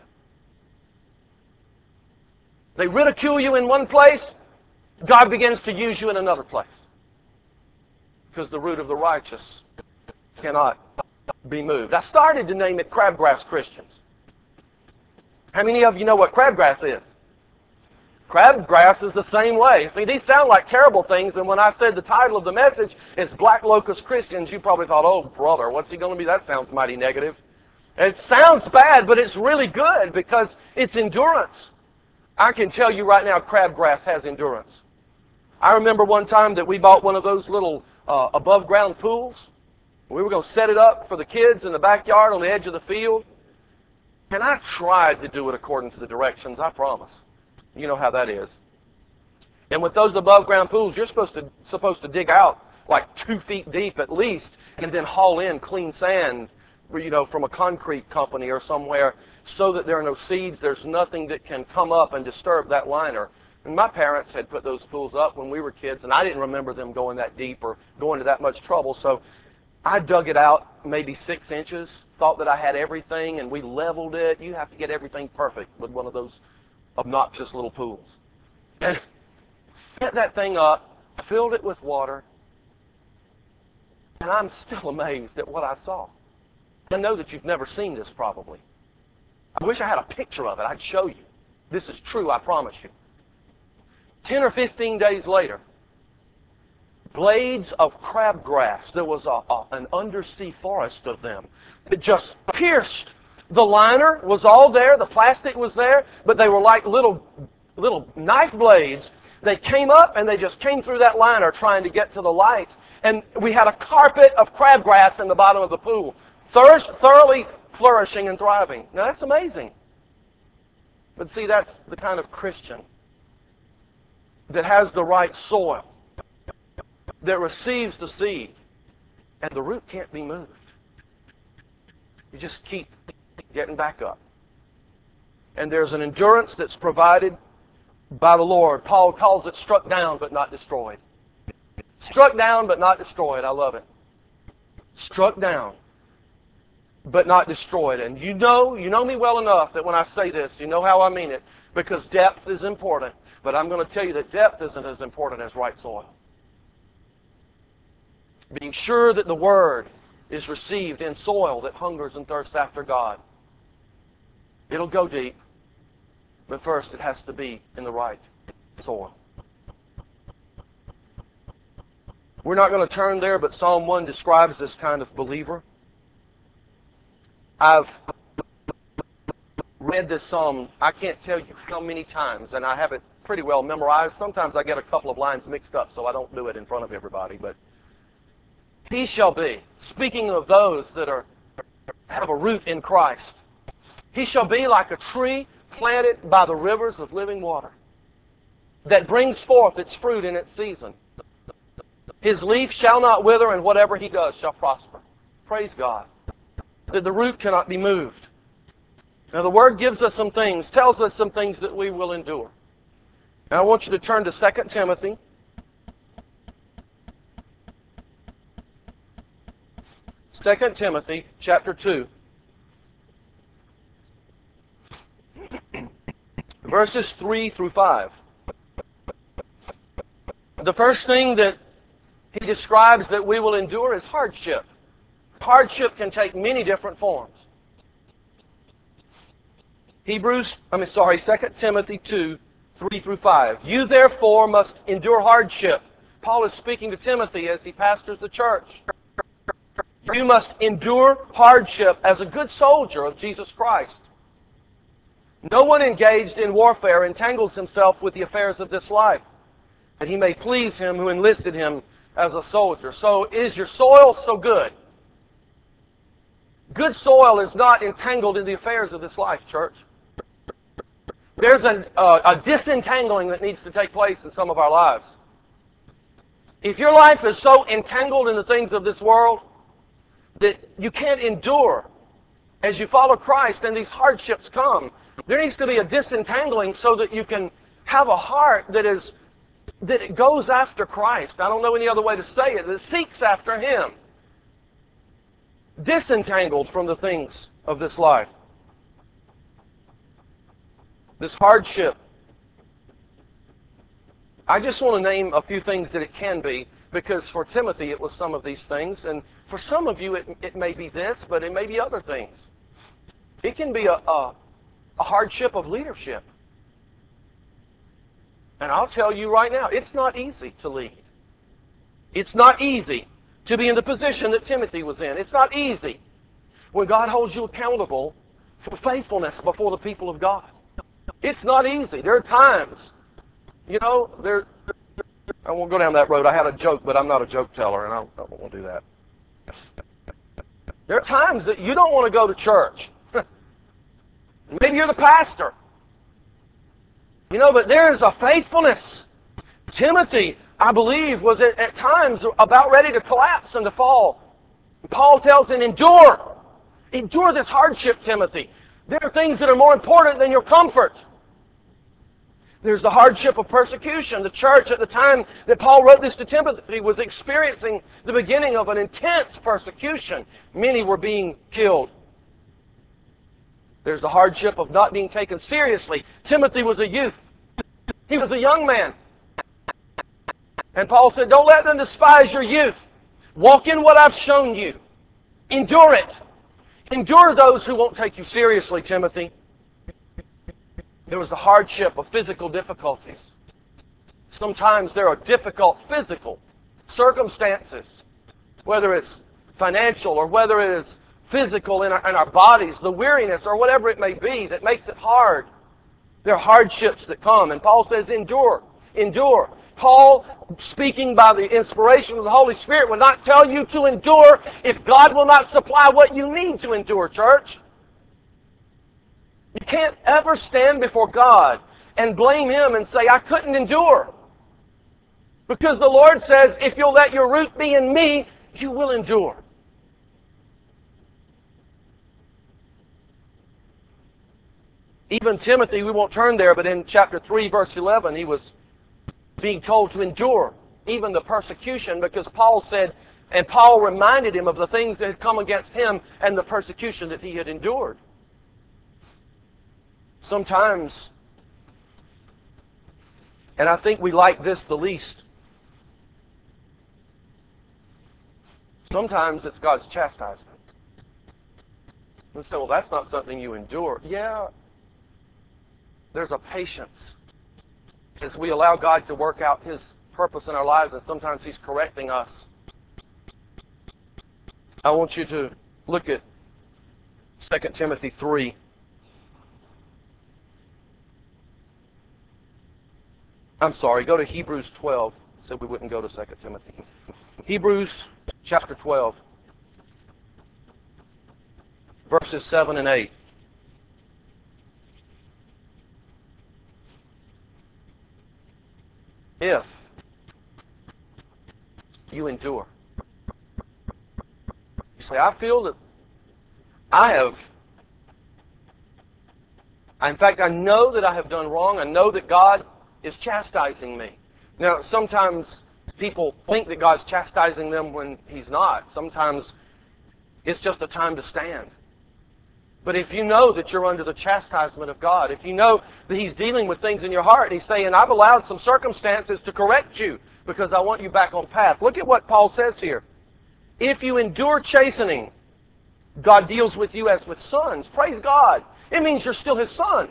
They ridicule you in one place, God begins to use you in another place. Because the root of the righteous cannot be moved. I started to name it crabgrass Christians. How many of you know what crabgrass is? Crabgrass is the same way. See, these sound like terrible things, and when I said the title of the message is Black Locust Christians, you probably thought, oh, brother, what's he going to be? That sounds mighty negative. It sounds bad, but it's really good because it's endurance. I can tell you right now, crabgrass has endurance. I remember one time that we bought one of those little above-ground pools. We were going to set it up for the kids in the backyard on the edge of the field. And I tried to do it according to the directions, I promise. You know how that is. And with those above-ground pools, you're supposed to dig out like 2 feet deep at least, and then haul in clean sand, from a concrete company or somewhere, so that there are no seeds. There's nothing that can come up and disturb that liner. And my parents had put those pools up when we were kids, and I didn't remember them going that deep or going to that much trouble. So I dug it out maybe 6 inches, thought that I had everything, and we leveled it. You have to get everything perfect with one of those obnoxious little pools. And Get that thing up, filled it with water, and I'm still amazed at what I saw. I know that you've never seen this probably. I wish I had a picture of it. I'd show you. This is true, I promise you. 10 or 15 days later, blades of crabgrass, there was an undersea forest of them. It just pierced. The liner was all there, the plastic was there, but they were like little knife blades. They came up and they just came through that liner trying to get to the light. And we had a carpet of crabgrass in the bottom of the pool, thoroughly flourishing and thriving. Now that's amazing. But see, that's the kind of Christian that has the right soil, that receives the seed, and the root can't be moved. You just keep getting back up. And there's an endurance that's provided by the Lord. Paul calls it struck down but not destroyed. Struck down but not destroyed. I love it. Struck down but not destroyed. And you know me well enough that when I say this, you know how I mean it, because depth is important. But I'm going to tell you that depth isn't as important as right soil. Being sure that the Word is received in soil that hungers and thirsts after God. It'll go deep, but first it has to be in the right soil. We're not going to turn there, but Psalm 1 describes this kind of believer. I've read this psalm, I can't tell you how many times, and I have it pretty well memorized. Sometimes I get a couple of lines mixed up, so I don't do it in front of everybody. But he shall be, speaking of those that have a root in Christ, he shall be like a tree planted by the rivers of living water, that brings forth its fruit in its season. His leaf shall not wither, and whatever he does shall prosper. Praise God. That the root cannot be moved. Now the Word gives us some things, tells us some things that we will endure. And I want you to turn to 2 Timothy. 2 Timothy chapter 2. Verses 3 through 5. The first thing that he describes that we will endure is hardship. Hardship can take many different forms. 2 Timothy 2, 3 through 5. You therefore must endure hardship. Paul is speaking to Timothy as he pastors the church. You must endure hardship as a good soldier of Jesus Christ. No one engaged in warfare entangles himself with the affairs of this life, that he may please him who enlisted him as a soldier. So is your soil so good? Good soil is not entangled in the affairs of this life, church. There's a disentangling that needs to take place in some of our lives. If your life is so entangled in the things of this world that you can't endure as you follow Christ and these hardships come, there needs to be a disentangling so that you can have a heart that it goes after Christ. I don't know any other way to say it. That seeks after Him. Disentangled from the things of this life. This hardship. I just want to name a few things that it can be, because for Timothy it was some of these things, and for some of you it may be this, but it may be other things. It can be a hardship of leadership. And I'll tell you right now, it's not easy to lead. It's not easy to be in the position that Timothy was in. It's not easy when God holds you accountable for faithfulness before the people of God. It's not easy. There are times, I won't go down that road. I had a joke, but I'm not a joke teller, and I don't want to do that. There are times that you don't want to go to church. Maybe you're the pastor. But there is a faithfulness. Timothy, I believe, was at times about ready to collapse and to fall. Paul tells him, endure. Endure this hardship, Timothy. There are things that are more important than your comfort. There's the hardship of persecution. The church at the time that Paul wrote this to Timothy was experiencing the beginning of an intense persecution. Many were being killed. There's the hardship of not being taken seriously. Timothy was a youth. He was a young man. And Paul said, don't let them despise your youth. Walk in what I've shown you. Endure it. Endure those who won't take you seriously, Timothy. There was the hardship of physical difficulties. Sometimes there are difficult physical circumstances, whether it's financial or whether it is physical in our bodies, the weariness or whatever it may be that makes it hard. There are hardships that come, and Paul says, endure, endure. Paul, speaking by the inspiration of the Holy Spirit, will not tell you to endure if God will not supply what you need to endure, church. You can't ever stand before God and blame Him and say, I couldn't endure. Because the Lord says, if you'll let your root be in me, you will endure. Even Timothy, we won't turn there, but in chapter 3, verse 11, he was being told to endure even the persecution, because Paul said, and Paul reminded him of the things that had come against him and the persecution that he had endured. Sometimes, and I think we like this the least, sometimes it's God's chastisement. And so, well, that's not something you endure. Yeah, there's a patience as we allow God to work out His purpose in our lives, and sometimes He's correcting us. I want you to look at 2 Timothy 3. I'm sorry, go to Hebrews 12. Said we wouldn't go to 2 Timothy. Hebrews chapter 12, verses 7 and 8. If you endure. You say, I feel that in fact, I know that I have done wrong. I know that God is chastising me. Now, sometimes people think that God's chastising them when He's not. Sometimes it's just a time to stand. But if you know that you're under the chastisement of God, if you know that He's dealing with things in your heart, and He's saying, I've allowed some circumstances to correct you because I want you back on path. Look at what Paul says here. If you endure chastening, God deals with you as with sons. Praise God. It means you're still His son.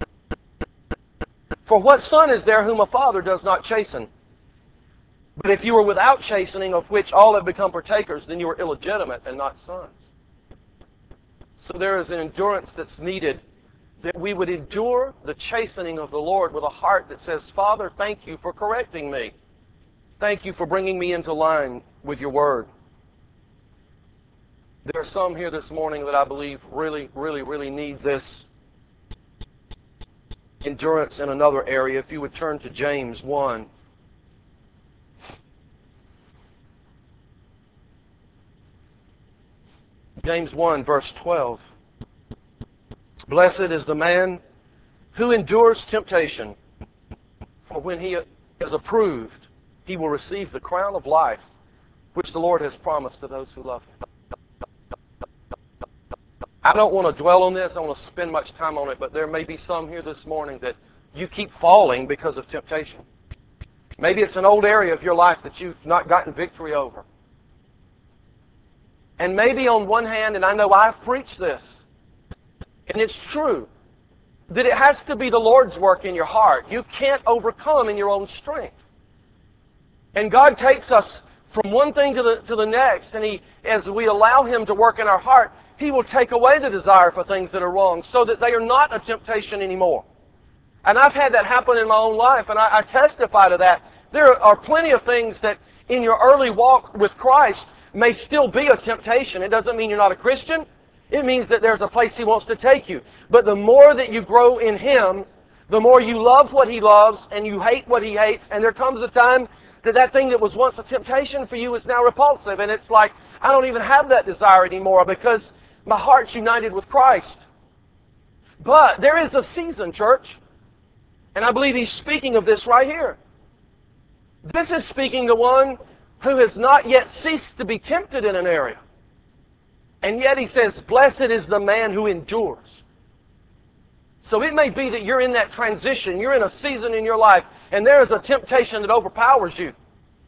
For what son is there whom a father does not chasten? But if you were without chastening, of which all have become partakers, then you are illegitimate and not sons. So there is an endurance that's needed, that we would endure the chastening of the Lord with a heart that says, Father, thank you for correcting me. Thank you for bringing me into line with your word. There are some here this morning that I believe really, really, really need this endurance in another area. If you would turn to James 1. James 1, verse 12. Blessed is the man who endures temptation, for when he is approved, he will receive the crown of life, which the Lord has promised to those who love Him. I don't want to dwell on this. I don't want to spend much time on it, but there may be some here this morning that you keep falling because of temptation. Maybe it's an old area of your life that you've not gotten victory over. And maybe on one hand, and I know I've preached this, and it's true, that it has to be the Lord's work in your heart. You can't overcome in your own strength. And God takes us from one thing to the next, and as we allow Him to work in our heart, He will take away the desire for things that are wrong so that they are not a temptation anymore. And I've had that happen in my own life, and I testify to that. There are plenty of things that in your early walk with Christ may still be a temptation. It doesn't mean you're not a Christian. It means that there's a place He wants to take you. But the more that you grow in Him, the more you love what He loves and you hate what He hates. And there comes a time that thing that was once a temptation for you is now repulsive. And it's like, I don't even have that desire anymore because my heart's united with Christ. But there is a season, church. And I believe He's speaking of this right here. This is speaking to one who has not yet ceased to be tempted in an area. And yet He says, blessed is the man who endures. So it may be that you're in that transition. You're in a season in your life, and there is a temptation that overpowers you.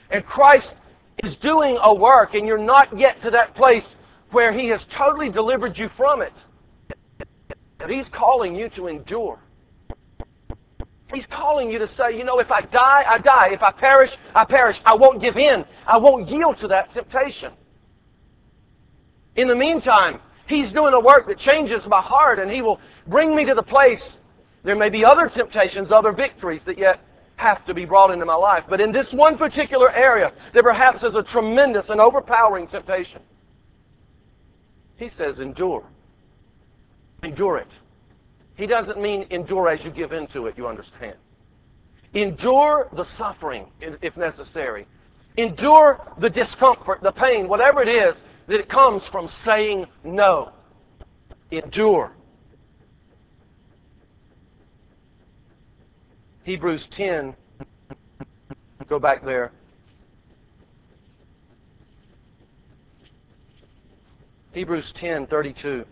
And Christ is doing a work, and you're not yet to that place where He has totally delivered you from it. But He's calling you to endure. He's calling you to say, you know, if I die, I die. If I perish, I perish. I won't give in. I won't yield to that temptation. In the meantime, He's doing a work that changes my heart, and He will bring me to the place. There may be other temptations, other victories that yet have to be brought into my life. But in this one particular area, there perhaps is a tremendous and overpowering temptation. He says, endure. Endure it. He doesn't mean endure as you give into it, you understand. Endure the suffering, if necessary. Endure the discomfort, the pain, whatever it is that it comes from saying no. Endure. Hebrews 10, go back there. Hebrews 10:32.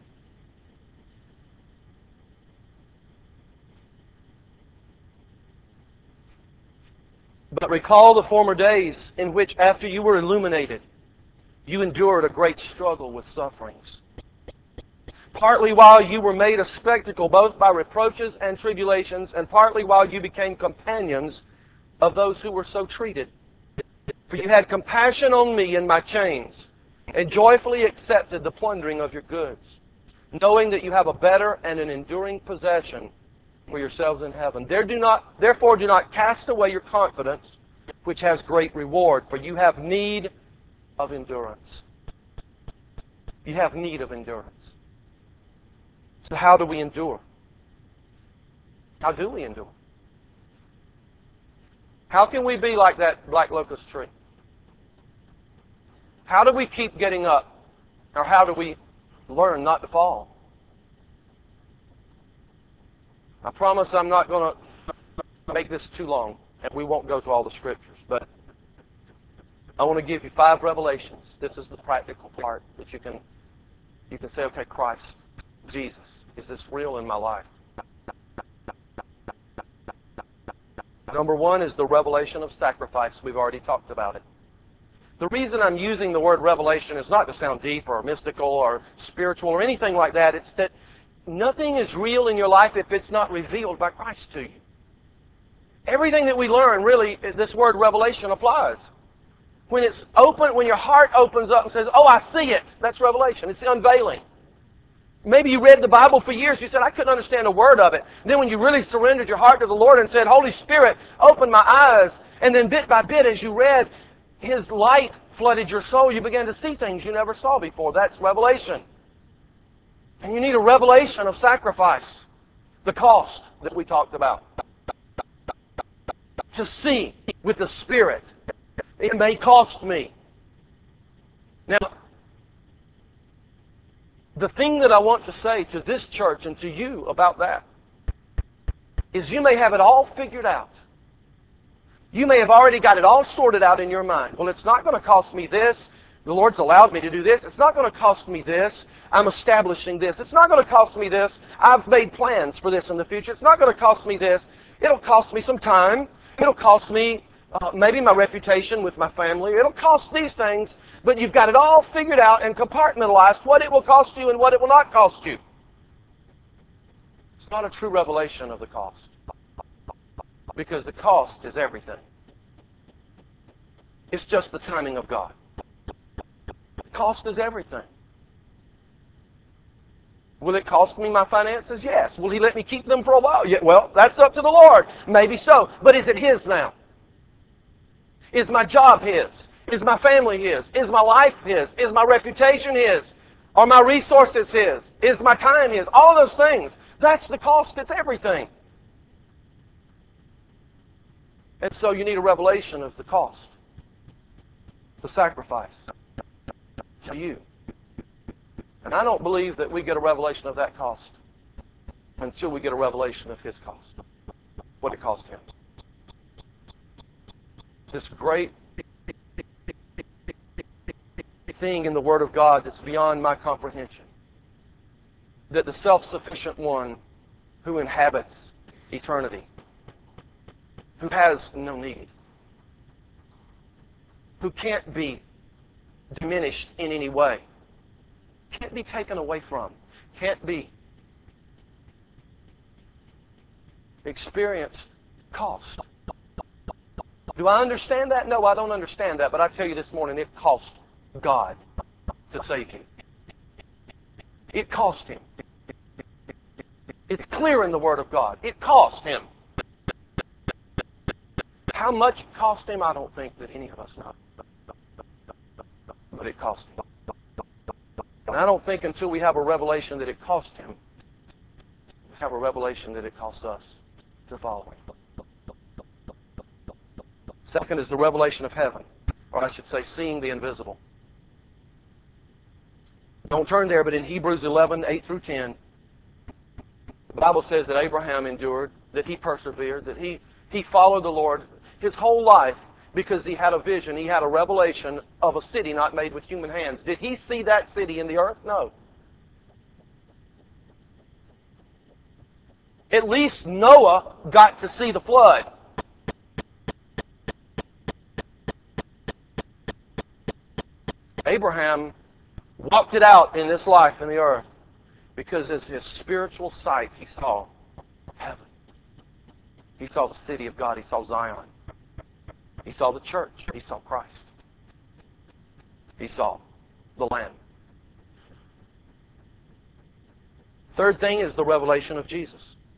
But recall the former days in which, after you were illuminated, you endured a great struggle with sufferings. Partly while you were made a spectacle both by reproaches and tribulations, and partly while you became companions of those who were so treated. For you had compassion on me in my chains, and joyfully accepted the plundering of your goods, knowing that you have a better and an enduring possession for yourselves in heaven. Therefore do not cast away your confidence, which has great reward, for you have need of endurance. You have need of endurance. So how do we endure? How do we endure? How can we be like that black locust tree? How do we keep getting up? Or how do we learn not to fall? I promise I'm not going to make this too long, and we won't go to all the scriptures, but I want to give you 5 revelations. This is the practical part that you can say, okay, Christ, Jesus, is this real in my life? Number 1 is the revelation of sacrifice. We've already talked about it. The reason I'm using the word revelation is not to sound deep or mystical or spiritual or anything like that. It's that nothing is real in your life if it's not revealed by Christ to you. Everything that we learn, really, this word revelation applies. When it's open, when your heart opens up and says, oh, I see it, that's revelation. It's the unveiling. Maybe you read the Bible for years. You said, I couldn't understand a word of it. And then when you really surrendered your heart to the Lord and said, Holy Spirit, open my eyes. And then bit by bit, as you read, His light flooded your soul. You began to see things you never saw before. That's revelation. And you need a revelation of sacrifice. The cost that we talked about. To see with the Spirit. It may cost me. Now, the thing that I want to say to this church and to you about that is you may have it all figured out. You may have already got it all sorted out in your mind. Well, it's not going to cost me this. The Lord's allowed me to do this. It's not going to cost me this. I'm establishing this. It's not going to cost me this. I've made plans for this in the future. It's not going to cost me this. It'll cost me some time. It'll cost me maybe my reputation with my family. It'll cost these things, but you've got it all figured out and compartmentalized what it will cost you and what it will not cost you. It's not a true revelation of the cost, because the cost is everything. It's just the timing of God. The cost is everything. Will it cost me my finances? Yes. Will He let me keep them for a while? Yeah, well, that's up to the Lord. Maybe so. But is it His now? Is my job His? Is my family His? Is my life His? Is my reputation His? Are my resources His? Is my time His? All those things. That's the cost. It's everything. And so you need a revelation of the cost. The sacrifice. To you. And I don't believe that we get a revelation of that cost until we get a revelation of His cost. What it cost Him. This great thing in the Word of God that's beyond my comprehension. That the self-sufficient one who inhabits eternity, who has no need, who can't be diminished in any way. Can't be taken away from. Can't be experienced cost. Do I understand that? No, I don't understand that. But I tell you this morning, it cost God to save him. It cost him. It's clear in the Word of God. It cost him. How much it cost him, I don't think that any of us know. But it cost him. And I don't think until we have a revelation that it cost him, we have a revelation that it cost us to follow him. Second is the revelation of heaven, or I should say seeing the invisible. Don't turn there, but in Hebrews 11, 8 through 10, the Bible says that Abraham endured, that he persevered, that he followed the Lord his whole life because he had a vision, he had a revelation of a city not made with human hands. Did he see that city in the earth? No. At least Noah got to see the flood. Abraham walked it out in this life in the earth because as his spiritual sight he saw heaven. He saw the city of God. He saw Zion. He saw the church. He saw Christ. He saw the Lamb. Third thing is the revelation of Jesus.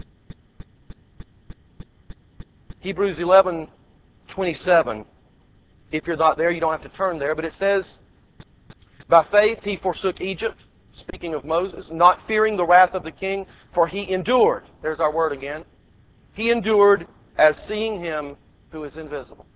Hebrews 11:27. If you're not there, you don't have to turn there, but it says, by faith he forsook Egypt, speaking of Moses, not fearing the wrath of the king, for he endured. There's our word again. He endured as seeing him who is invisible.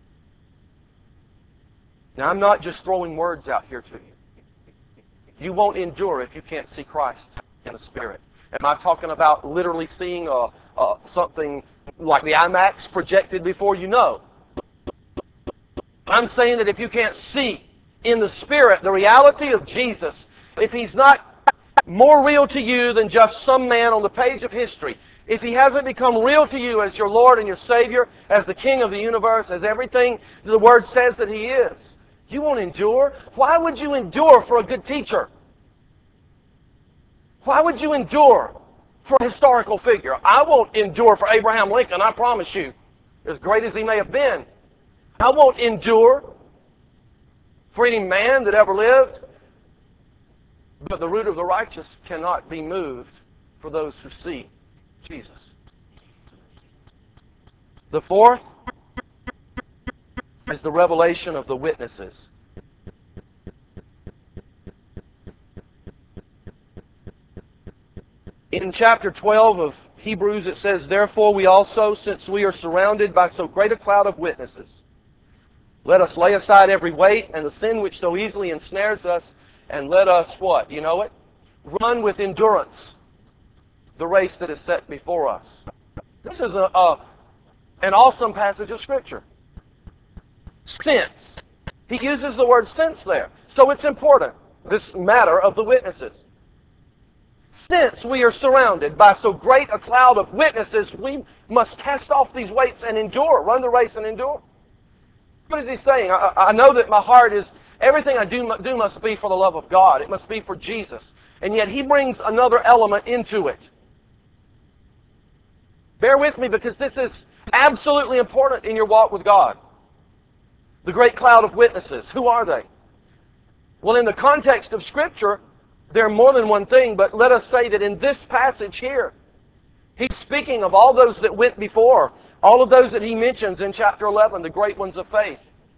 Now, I'm not just throwing words out here to you. You won't endure if you can't see Christ in the Spirit. Am I talking about literally seeing something like the IMAX projected before you? No. I'm saying that if you can't see in the Spirit the reality of Jesus, if He's not more real to you than just some man on the page of history, if He hasn't become real to you as your Lord and your Savior, as the King of the universe, as everything the Word says that He is, you won't endure. Why would you endure for a good teacher? Why would you endure for a historical figure? I won't endure for Abraham Lincoln, I promise you, as great as he may have been. I won't endure for any man that ever lived. But the root of the righteous cannot be moved for those who see Jesus. The fourth is the revelation of the witnesses. In chapter 12 of Hebrews it says, therefore we also, since we are surrounded by so great a cloud of witnesses, let us lay aside every weight and the sin which so easily ensnares us, and let us, what? You know it? Run with endurance the race that is set before us. This is an awesome passage of Scripture. Since. He uses the word since there. So it's important, this matter of the witnesses. Since we are surrounded by so great a cloud of witnesses, we must cast off these weights and endure. Run the race and endure. What is he saying? I know that my heart is, everything I do must be for the love of God. It must be for Jesus. And yet he brings another element into it. Bear with me because this is absolutely important in your walk with God. The great cloud of witnesses. Who are they? Well, in the context of Scripture, they're more than one thing, but let us say that in this passage here, he's speaking of all those that went before, all of those that he mentions in chapter 11, the great ones of faith.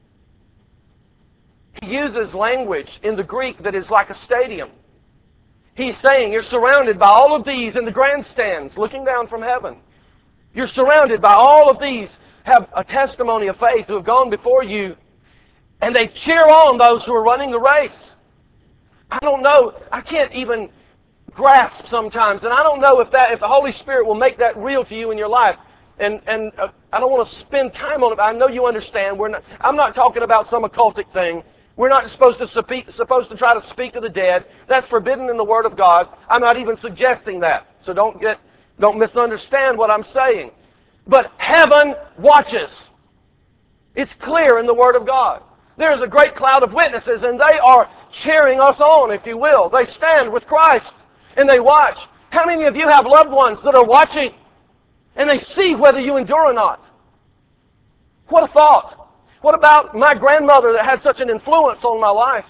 He uses language in the Greek that is like a stadium. He's saying you're surrounded by all of these in the grandstands looking down from heaven. You're surrounded by all of these have a testimony of faith who have gone before you, and they cheer on those who are running the race. I don't know, I can't even grasp sometimes, and I don't know if the Holy Spirit will make that real to you in your life. And I don't want to spend time on it, but I know you understand. I'm not talking about some occultic thing. We're not supposed to try to speak to the dead. That's forbidden in the Word of God. I'm not even suggesting that. So don't misunderstand what I'm saying. But heaven watches. It's clear in the Word of God. There's a great cloud of witnesses, and they are cheering us on, if you will. They stand with Christ, and they watch. How many of you have loved ones that are watching, and they see whether you endure or not? What a thought. What about my grandmother that had such an influence on my life?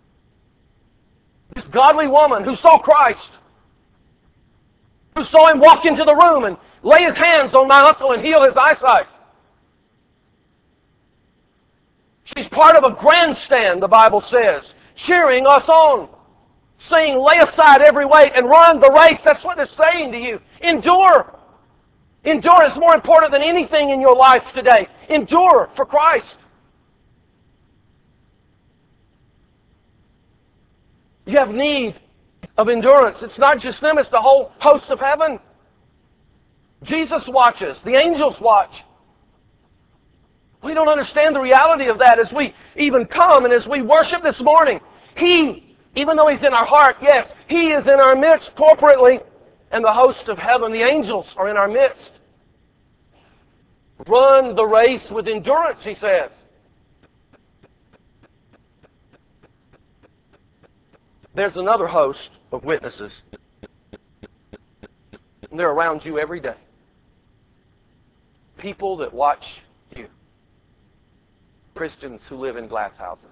This godly woman who saw Christ, who saw Him walk into the room and lay His hands on my uncle and heal his eyesight. She's part of a grandstand, the Bible says, cheering us on, saying, lay aside every weight and run the race. That's what it's saying to you. Endure. Endure is more important than anything in your life today. Endure for Christ. You have need of endurance. It's not just them, it's the whole host of heaven. Jesus watches. The angels watch. We don't understand the reality of that as we even come and as we worship this morning. He, even though He's in our heart, yes, He is in our midst corporately, and the host of heaven, the angels, are in our midst. Run the race with endurance, He says. There's another host of witnesses. And they're around you every day. People that watch you. Christians who live in glass houses.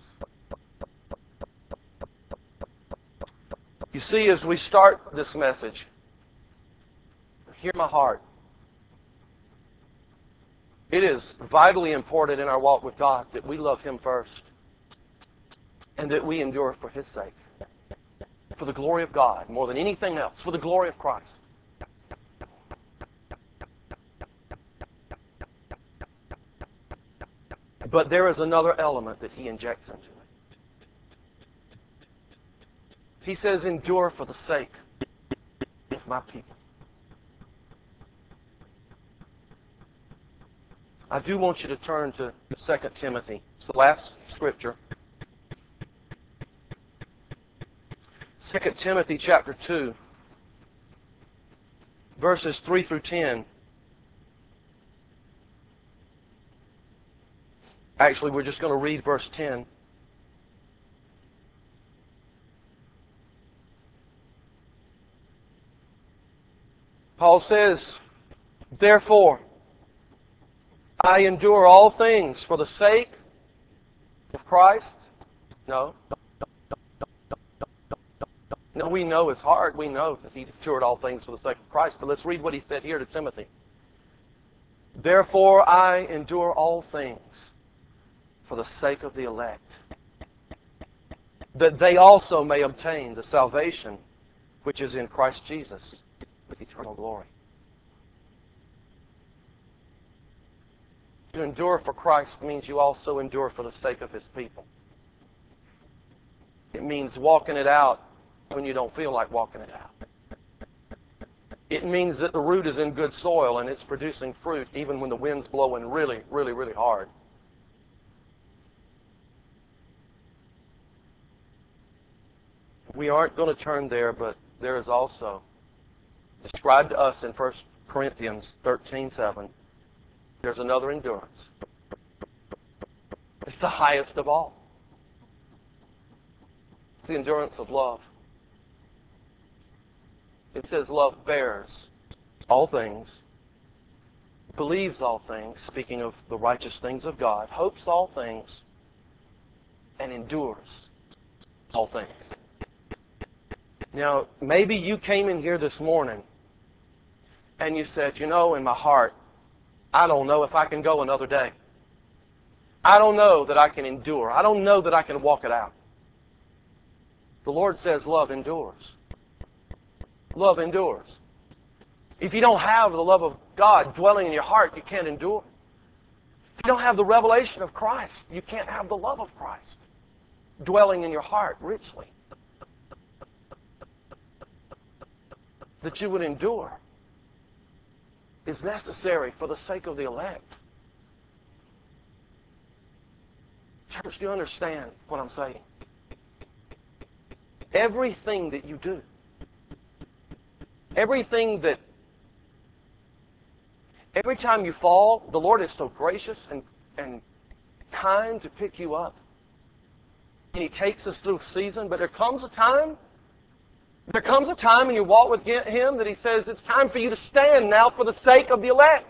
You see, as we start this message, hear my heart. It is vitally important in our walk with God that we love Him first and that we endure for His sake. For the glory of God, more than anything else, for the glory of Christ. But there is another element that He injects into it. He says, endure for the sake of my people. I do want you to turn to 2 Timothy. It's the last scripture. 2 Timothy chapter 2, verses 3 through 10. Actually, we're just going to read verse 10. Paul says, therefore, I endure all things for the sake of Christ. No, we know it's hard. We know that He endured all things for the sake of Christ. But let's read what he said here to Timothy. Therefore, I endure all things for the sake of the elect, that they also may obtain the salvation which is in Christ Jesus with eternal glory. To endure for Christ means you also endure for the sake of His people. It means walking it out when you don't feel like walking it out. It means that the root is in good soil and it's producing fruit even when the wind's blowing really, really, really hard. We aren't going to turn there, but there is also described to us in 1 Corinthians 13:7. There's another endurance. It's the highest of all. It's the endurance of love. It says love bears all things, believes all things, speaking of the righteous things of God, hopes all things, and endures all things. Now, maybe you came in here this morning and you said, you know, in my heart, I don't know if I can go another day. I don't know that I can endure. I don't know that I can walk it out. The Lord says love endures. Love endures. If you don't have the love of God dwelling in your heart, you can't endure. If you don't have the revelation of Christ, you can't have the love of Christ dwelling in your heart richly. That you would endure is necessary for the sake of the elect. Church, do you understand what I'm saying? Everything that you do, every time you fall, the Lord is so gracious and kind to pick you up and He takes us through season, but there comes a time in your walk with Him that He says, it's time for you to stand now for the sake of the elect.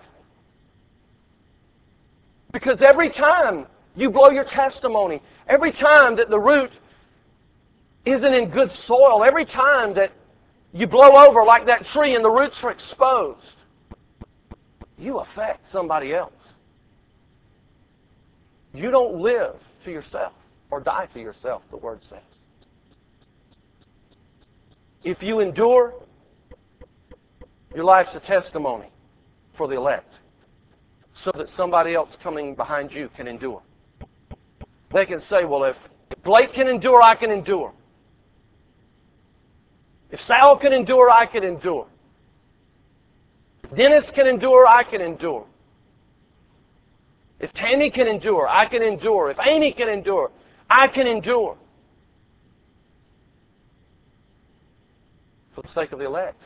Because every time you blow your testimony, every time that the root isn't in good soil, every time that you blow over like that tree and the roots are exposed, you affect somebody else. You don't live to yourself or die to yourself, the Word says. If you endure, your life's a testimony for the elect, so that somebody else coming behind you can endure. They can say, well, if Blake can endure, I can endure. If Sal can endure, I can endure. If Dennis can endure, I can endure. If Tammy can endure, I can endure. If Amy can endure, I can endure. For the sake of the elect,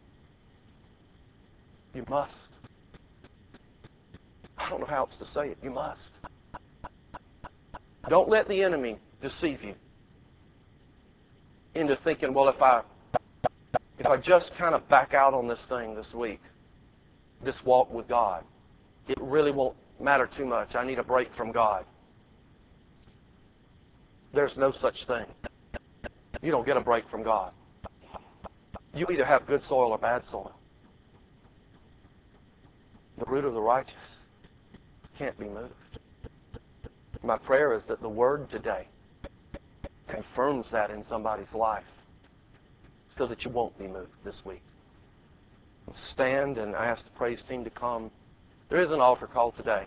you must. I don't know how else to say it. You must. Don't let the enemy deceive you into thinking, well, if I just kind of back out on this thing this week, this walk with God, it really won't matter too much. I need a break from God. There's no such thing. You don't get a break from God. You either have good soil or bad soil. The root of the righteous can't be moved. My prayer is that the Word today confirms that in somebody's life so that you won't be moved this week. Stand, and I ask the praise team to come. There is an altar call today.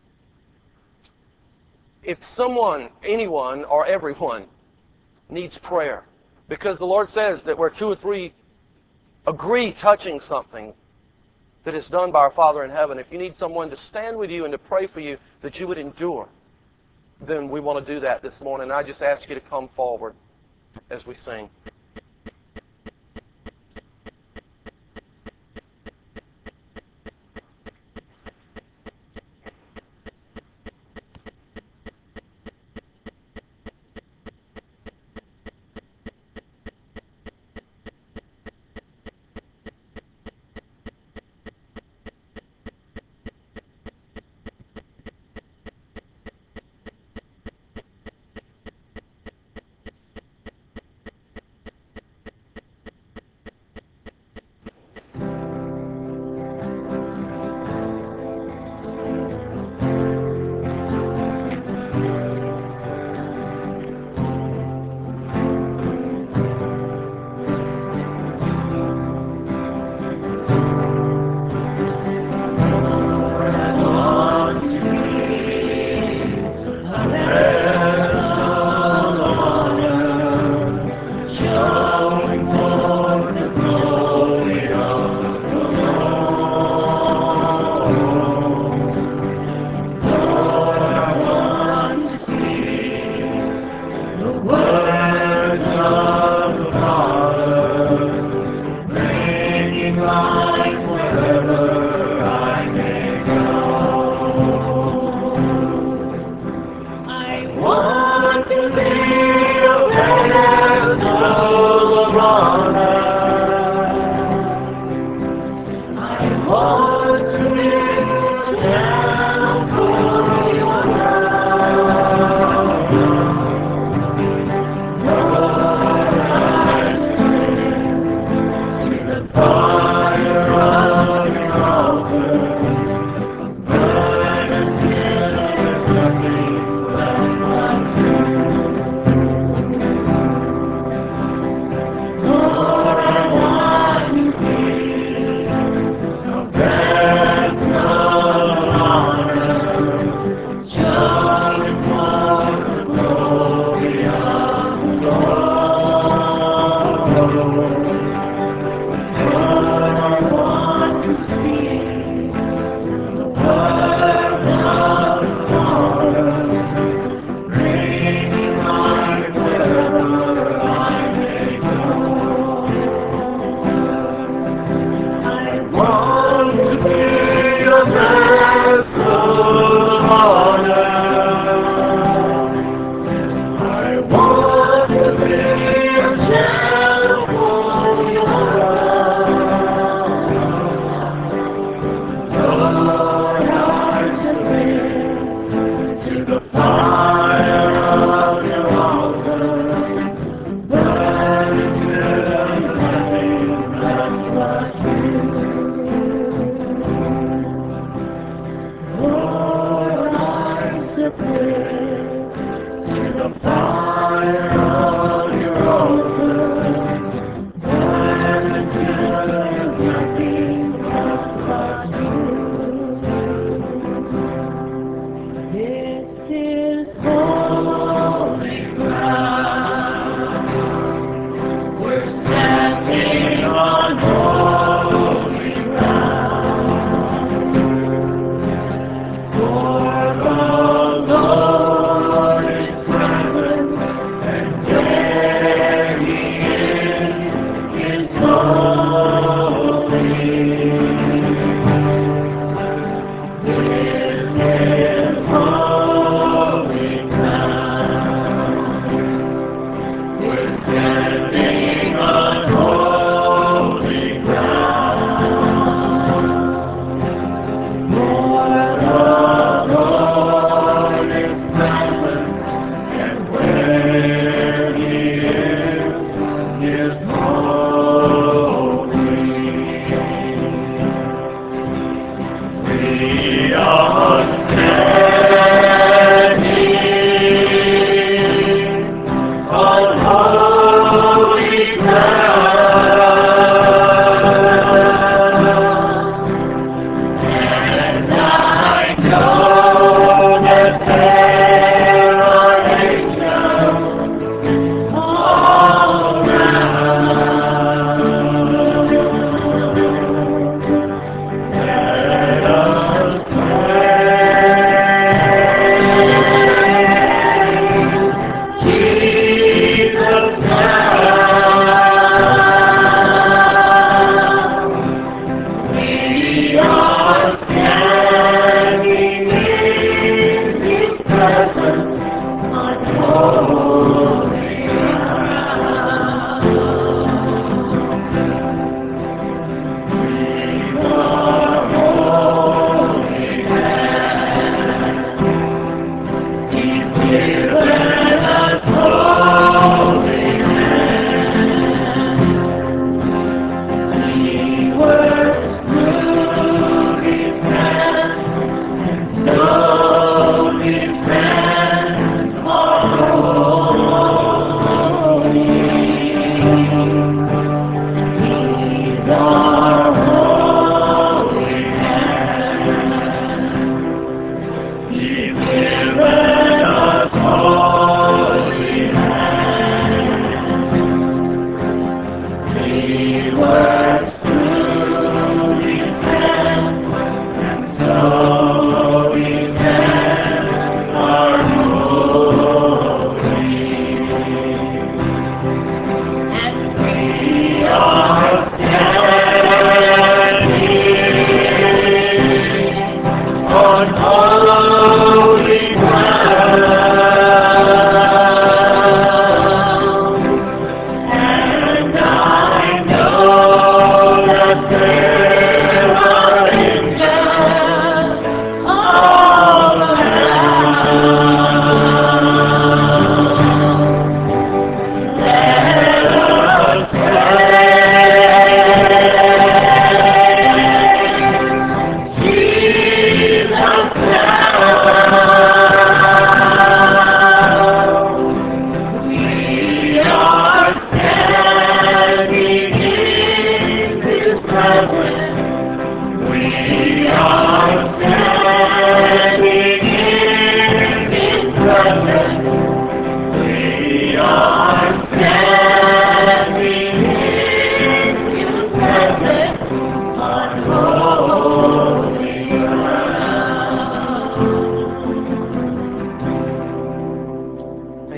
If someone, anyone, or everyone needs prayer, because the Lord says that where two or three agree touching something that is done by our Father in heaven, if you need someone to stand with you and to pray for you that you would endure, then we want to do that this morning. I just ask you to come forward as we sing.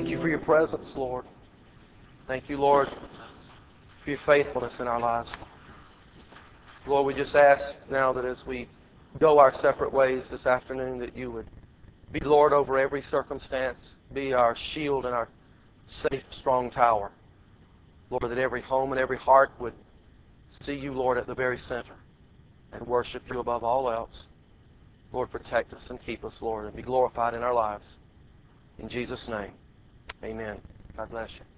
Thank you for your presence, Lord. Thank you, Lord, for your faithfulness in our lives. Lord, we just ask now that as we go our separate ways this afternoon, that you would be Lord over every circumstance, be our shield and our safe, strong tower. Lord, that every home and every heart would see you, Lord, at the very center and worship you above all else. Lord, protect us and keep us, Lord, and be glorified in our lives. In Jesus' name, amen. God bless you.